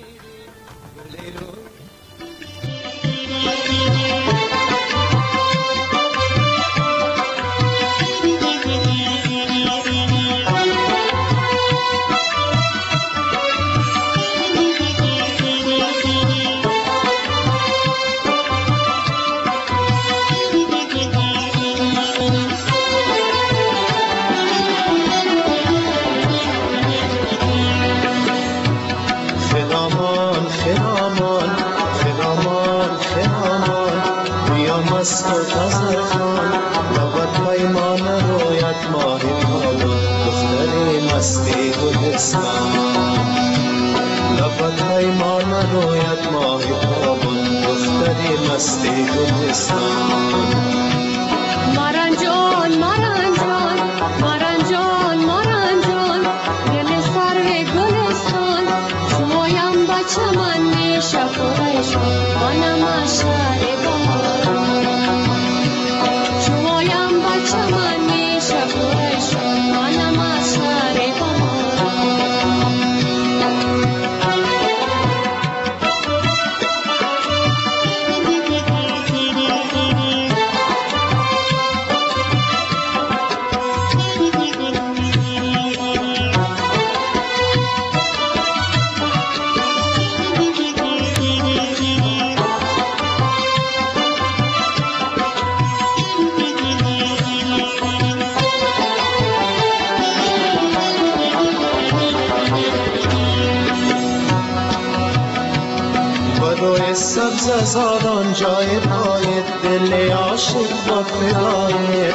سبز زادان جای پای دل عاشق با فدایت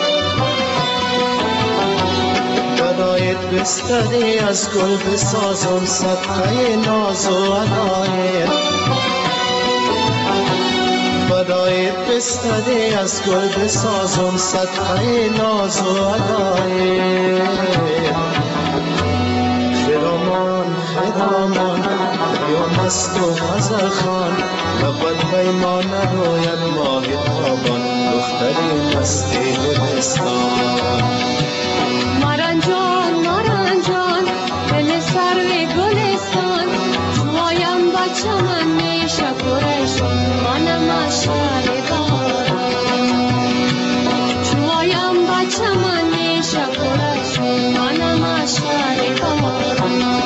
بدایت بستدی از گل بسازم صدقه ناز و عدایت بدایت بستدی از گل بسازم صدقه ناز و عدایت خرامان یا مست و غزل خان لبت پیمان روید ماه تابان دختری مستی گلستان ماران جان دل سروی گلستان شوایم بچه من میشه پرشان منم اشعار باران شوایم بچه من میشه پرشان منم اشعار باران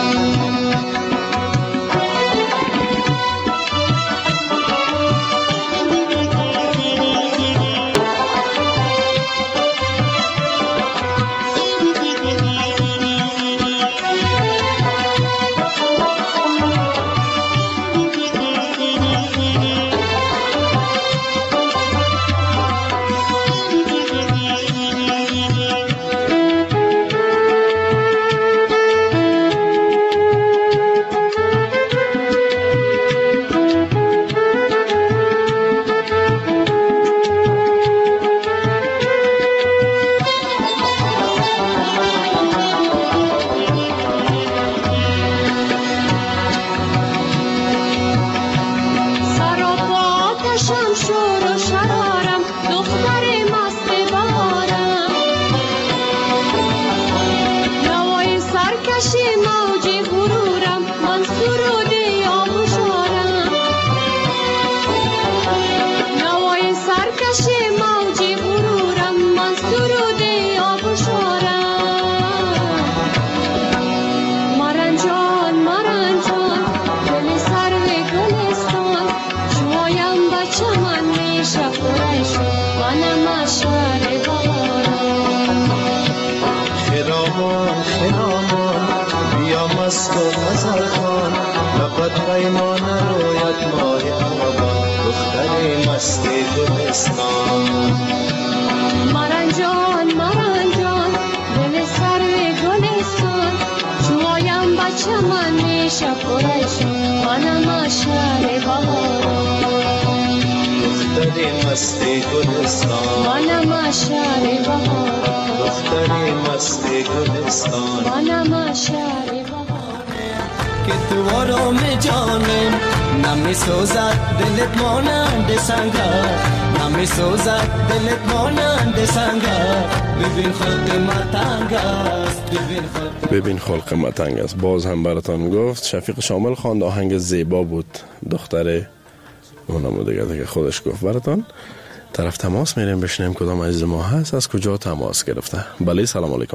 محبت پیمان رویت ماه آبان دختر مست گلستان مرنجان مرنجان دل سر گلستان چوایم بچه من میشه پرش منم شهر بهاران دختر مست گلستان منم شهر بهاران دختر مست گلستان منم شهر بهاران که تو آرام جانم نمی سوزد دلت مانند سنگر نمی سوزد دلت مانند سنگر ببین خلق متنگ است ببین خلق متنگ است. باز هم براتان گفت شفیق شامل خواند، آهنگ زیبا بود، دختر اونم دیگه خودش گفت براتان. طرف تماس میریم بشنیم کدام عزیز ما هست، از کجا تماس گرفته. بله سلام علیکم.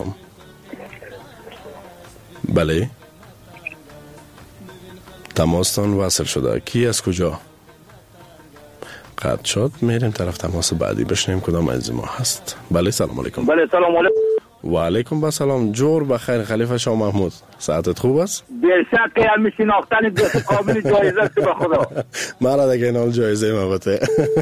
بله تماستان وصل شده. کی از کجا؟ قطع شد. میریم طرف تماس بعدی بشنیم کدام عزیز ما هست. بله سلام علیکم. بله سلام علیکم. و علیکم السلام. جور بخیر. خلیفه شاه محمود، ساعتت خوب است؟ بیشک که همی شناختن دوست قابل جایزه است. به خدا مرا دیگه اینال جایزه محبته.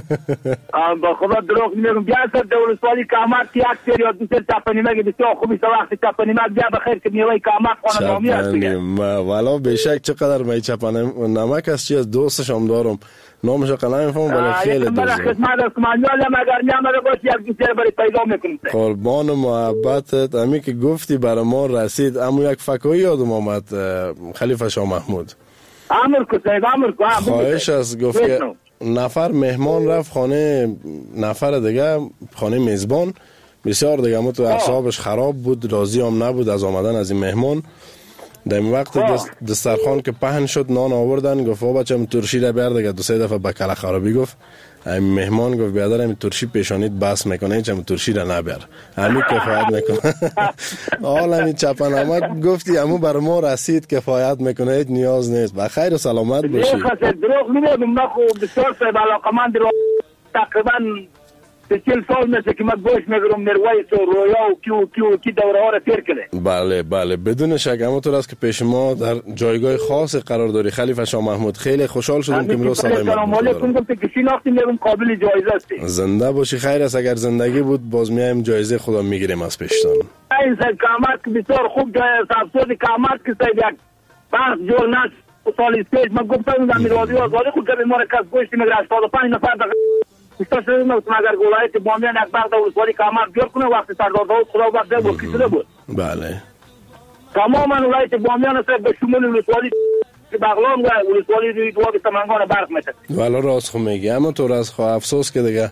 با خدا دروغ نمیگم. بیا سر دولت سوالی کامات کی اکثر یا دوست چپنیمه که بسیار خوبی وقتی چپنیمه بیا بخیر که میوه کامات خانه نامی است دیگه. والا بیشک چقدر می چپنمک است چی از دوستشم دارم، نامش قلم فهم ولی خیلی دوست. خدمت است مانیال مگر میامده باش یک دوست برای پیدا میکنم. قربان محبتت. امی که گفتی برای ما رسید. اما یک فکایی یادم آمد خلیفه شاه محمود. امر کو خواهش است. گفت که نفر مهمان رفت خانه نفر دیگه، خانه میزبان بسیار دیگه، اما تو اعصابش خراب بود، راضی هم نبود از آمدن از این مهمان. در این وقت دسترخوان که پهن شد نان آوردن، گفت بچم ترشی را بیار دیگه. دو سه دفعه بکله خرابی گفت. مهمان گفت بیادر همین ترشی پیشانیت بس میکنه، هیچ هم ترشی را نبیر، همین کفایت میکنه. حالا همین چپنمک گفتی همون بر ما رسید، کفایت میکنه، هیچ نیاز نیست. بخیر و سلامت باشی. دروغ نمیگم. من خوب بسیار صاحب علاقمند تقریبا 40 سال میشه که من گوش میگیرم مروایس و رویا و کی دوره ها را تیر کرده. بله بله بدون شک. همونطور است که پیش ما در جایگاه خاص قرار داری خلیفه شاه محمود. خیلی خوشحال شدم که امروز سلام علیکم گفتم که شناختی میگم قابل جایزه است. زنده باشی. خیر است. اگر زندگی بود باز میایم جایزه خدا میگیریم از پیشتان. این سر کامات که بسیار خوب جایزه افسوس کامات که سید یک بحث جور نشد. سال پیش من گفتم در رادیو آزادی خود که ما را کس گوشتی میگه 85 نفر استاد مگر ولایت بامیان اکبر دولت ولی کامات بیار کنه وقتی سردار داوود خدا وقت بود کیسه بود. بله تماما ولایت بامیان است به شمول ولسوالی بغلان و ولسوالی دوی سمنگان برق میشه. والا راست خو میگی. اما تو راست خو افسوس که دیگه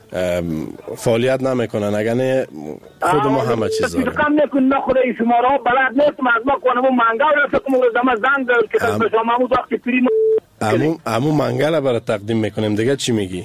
فعالیت نمیکنن. اگر نه خود ما همه چیز داریم. کم نکن نخوره شما را بلد نیستم از ما کنم منگل را فکر کنم زنگ دار که خود شما محمود وقتی پریم امو منگل برات تقدیم میکنیم دیگه. چی میگی؟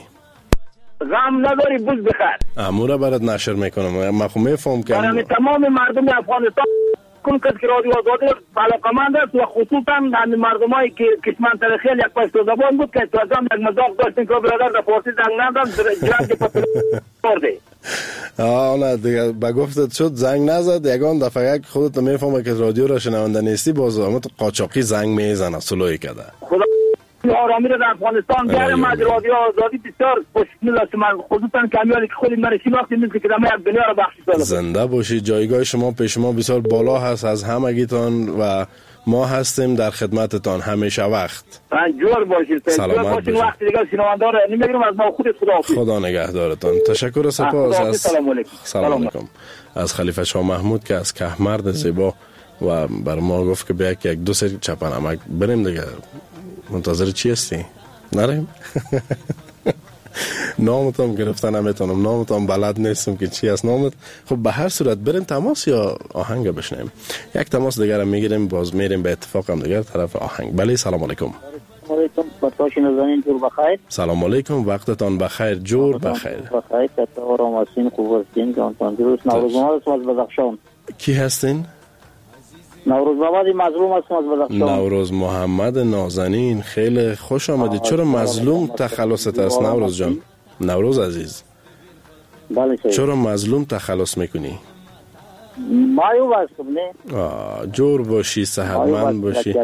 غم نداری بوز بخیر. امو را برات نشر میکنم. من خو میفهم که تمام مردم افغانستان کن که رادیو آزادی علاقمند است و خصوصا همین مردمایی که کشمن تاریخی یک پشتو زبان بود که تو از هم یک مزاق داشتیم که برادر در فارسی زنگ نزد جنگ پتر برده. نه دیگه با گفتت شد زنگ نزد. یگان دفعه یک خودت میفهمه که رادیو را شنونده نیستی باز هم تو قاچاقی زنگ میزنه سلوی کرده. خدا آرامی را در افغانستان بیاره. ما رادیو آزادی بسیار خوشبین است. من خصوصا کامیالی که خودی من شناختیم مثل که دم یک دنیا را بخشید. زنده باشی. جایگاه شما پیش ما بسیار بالا هست از همگیتان و ما هستیم در خدمتتان همیشه وقت. جور باشید. سلامت باشید. وقت دیگه شنونده را نمیگیرم از ما خودت خدا نگهدارتان. تشکر و سپاس. از سلام علیکم از خلیفه شاه محمود که از کهمرد زیبا و بر ما گفت که بیا یک دو سری چپنمک بریم دیگه. منتظر چی هستی؟ نریم؟ نامت هم گرفتن نمیتونم. نامت هم بلد نیستم که چی است نامت. خب به هر صورت بریم تماس یا آهنگ بشنیم. یک تماس دیگر هم میگیریم باز میریم به اتفاق هم دیگر طرف آهنگ. بله سلام علیکم. سلام علیکم. وقتتان بخیر. جور بخیر. بخیر. تتوارم هستین خوب هستین جانتان درست. نوروز محمد از بدخشان. کی هستین؟ نوروز محمد مظلوم هستم از بدخشان. نوروز محمد نازنین خیلی خوش آمدید. چرا مظلوم تخلصت است نوروز جان؟ نوروز عزیز بله چرا مظلوم تخلص میکنی؟ مایو هستم نه جور باشی، صحتمند باشی.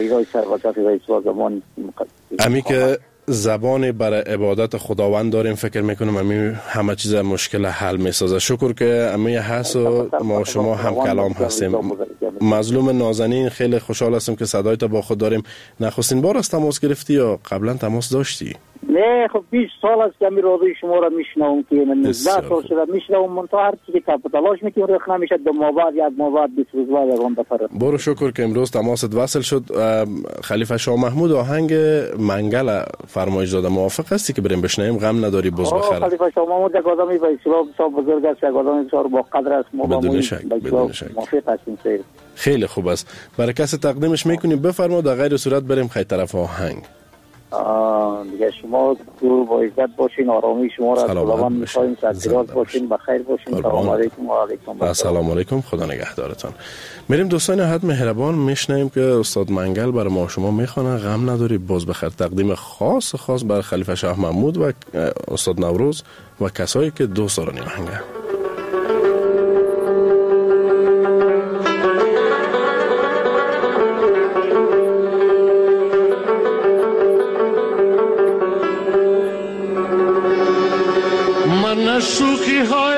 امی که زبان برای عبادت خداوند داریم، فکر میکنم امی همه چیز مشکل حل میسازه. شکر که امی هست و ما شما هم کلام هستیم. مظلوم نازنین، خیلی خوشحال هستم که صدایت با خود داریم. نخستین بار است تماس گرفتی یا قبلا تماس داشتی؟ نه خب 20 سال است که می رادیوی شما را میشنوم که من 10 سال شده میشنوم. من تا هر چیزی که تلاش میکنم رخ نمیشه. دو ماه بعد یک ماه بعد 20 روز بعد یگان دفعه. برو شکر که امروز تماست وصل شد. خلیفه شاه محمود آهنگ منگل فرمایش داده، موافق هستی که بریم بشنویم؟ غم نداری بز بخیر. خلیفه شاه محمود یک آدمی به اسلام بسیار بزرگ است، یک آدمی بسیار با قدر است. ما بدون شک موافق هستیم. خیلی خوب است. برای کسی تقدیمش میکنیم، بفرما. در غیر صورت بریم خیلی طرف آهنگ. دیگه شما دور با عزت باشین، آرامی شما را خداوند می‌خوایم، سرفراز باشین، بخیر باشین. سلام علیکم و علیکم السلام. علیکم، خدا نگهدارتان. میریم دوستان حد مهربان میشنیم که استاد منگل برای ما شما میخوانه. غم نداری باز بخیر، تقدیم خاص برای خلیفه شاه محمود و استاد نوروز و کسایی که دوست دارن این آهنگ. شوخی های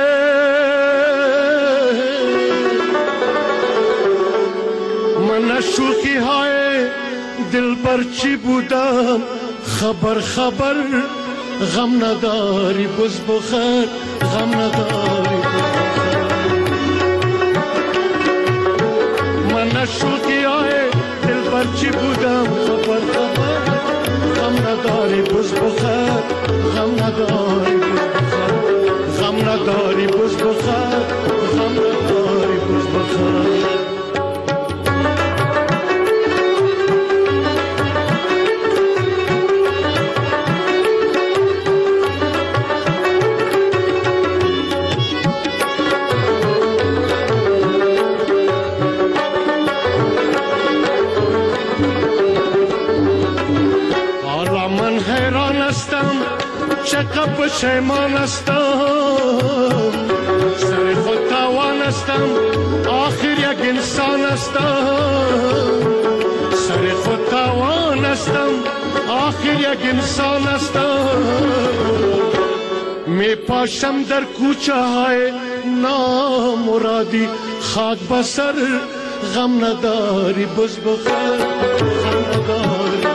من شوخی های دل برچی بودم، خبر غم نداری بز بخیر، غم نداری من شوخی های دل برچی بودم، خبر غم نداری بز بخیر، غم نداری غم نداری بز بخیر، غم نداری بز بخیر. حالا من حیران هستم، چقدر پشیمان هستم، سر خود تاوان هستم، آخر یک انسان هستم، سر خود تاوان هستم، آخر یک انسان هستم. می پاشم در کوچه های نامرادی، خاک بسر غم نداری بز بخیر، غم نداری.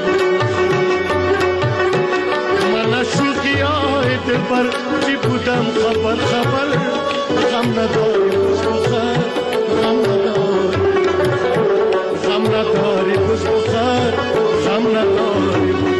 من شوخی های دل بر چی بودم، خبر غم نداری بز بخیر، غم نداری غم نداری بز بخیر، غم نداری بز بخیر.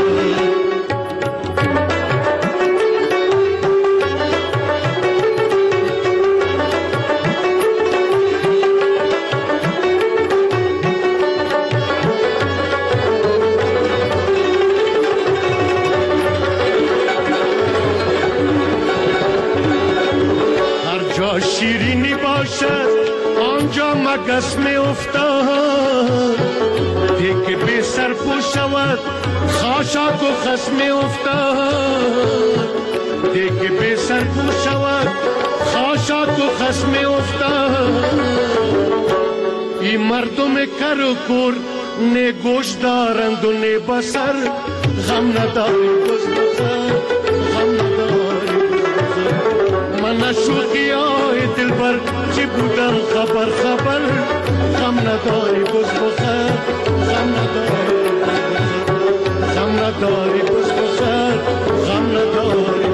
شیرینی باشد آنجا مگس می افتاد، دیگه بی سر پو شود خاشاک و خس می افتاد، دیگه بی سر پو شود خاشاک و خس می افتاد. این مردم کر و کور نه گوش دارند و نه بسر، غم نداری بز بخیر، غم نداری. من شوخی های دل بر چی بودم، خبر غم نداری بز بخیر، غم نداری غم نداری بز بخیر، غم نداری.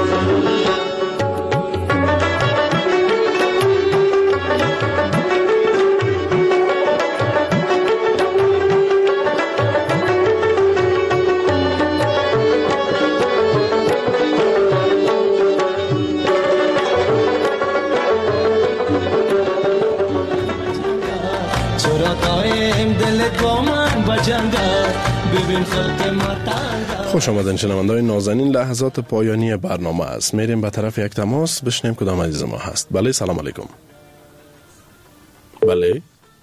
خوش آمدین شنونده‌های نازنین، لحظات پایانی برنامه است. میریم به طرف یک تماس بشنیم کدام عزیز ما هست. بله، سلام علیکم. بله،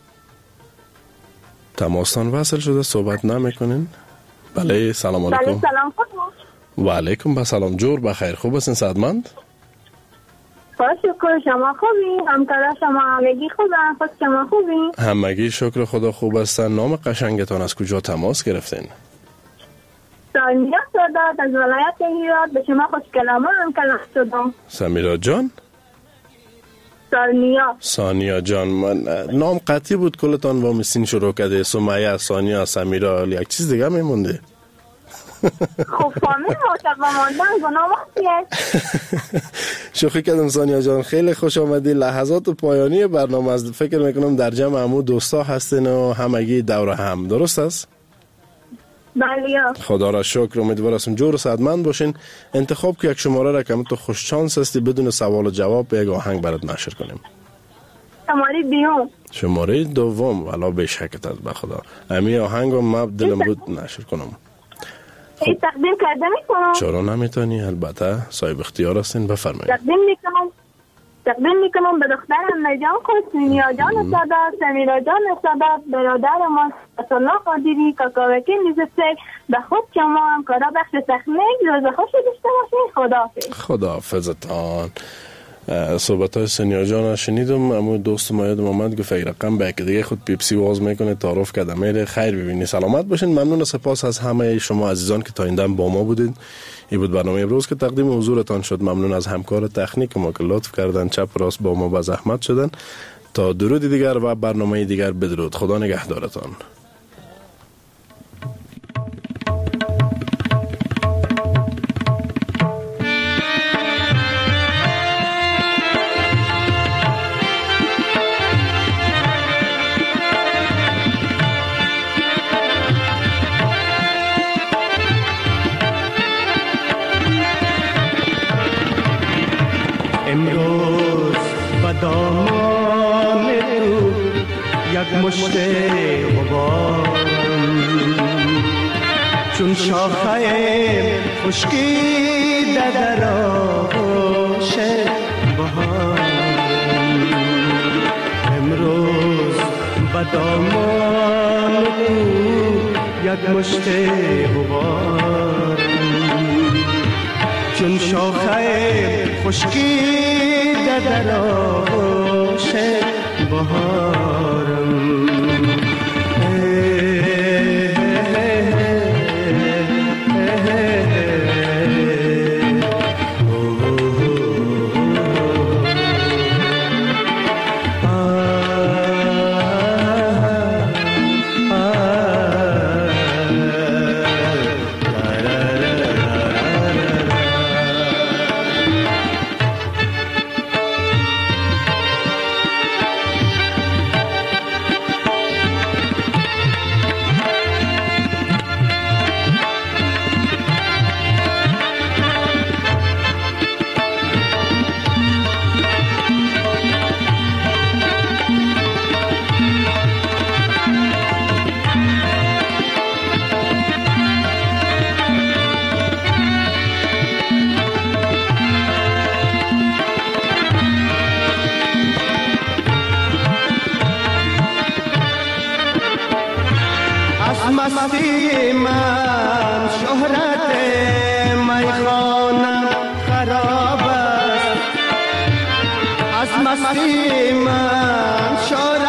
تماستان وصل شده، صحبت نمیکنین. بله، سلام علیکم. بله، سلام. و علیکم السلام. جور بخیر، خوب هستین؟ صحتمند؟ شکر. شما خوبی؟ همکارا شما همگی خوبن؟ خود شما خوبی؟ همگی شکر خدا خوب هستن. نام قشنگتان از کجا تماس گرفتین؟ سمیرا سادات از ولایت هرات. به شما خوشکلامه هم کلام شدم. سمیرا جان؟ ثانیا جان. من نام قطعی بود کلتان با مسین شروع کرده. سمیه، ثانیا، سمیرا، یک چیز دیگه میمونده. خب فامیل معتبر ماندن گناه وقتیه. شوخی کردم ثانیا جان، خیلی خوش آمدی. لحظات پایانی برنامه از فکر میکنم در جمع همو دوستا هستین و همگی دور هم، درست است؟ بله. خدا را شکر. امیدوار هستم جور و صحتمند باشین. انتخاب که یک شماره را که تو خوش شانس هستی بدون سوال و جواب به یک آهنگ برات نشر کنیم. شماره دوم. والا به شکت از به خدا امی آهنگ رو من دلم بود نشر کنم. تقدیم کرده میکنم. چرا نمیتونی؟ البته صاحب اختیار هستین، بفرمایید. تقدیم میکنم به دخترم نجان خوشنیا جان سادات، سمیرا جان سادات، برادر ما الله قادری، کاکاوکی نیزسک، به خود شما همکارا بخش تخمیک روز خوش داشته باشین. خداحافظتان. صحبت های سنیا جان شنیدم. اما دوست ما یادم آمد گفت یک رقم به یکی دیگه خود پیپسی واز میکنه، تعارف کرده میره. خیر ببینی، سلامت باشین. ممنون و سپاس از همه شما عزیزان که تا این دم با ما بودید. این بود برنامه امروز که تقدیم حضورتان شد. ممنون از همکار تکنیک ما که لطف کردن چپ راست با ما به زحمت شدن. تا درود دیگر و برنامه دیگر بدرود. خدا نگهدارتان. امروز با دامان تو یک مشت غبارم، چون شاخه خشکیده در آغوش بهارم. امروز با دامان تو یک مشت غبارم، چون شاخه خشکیده در آغوش بهارم. مستی من شهرت میخانم خراب است، از مستی من شهرت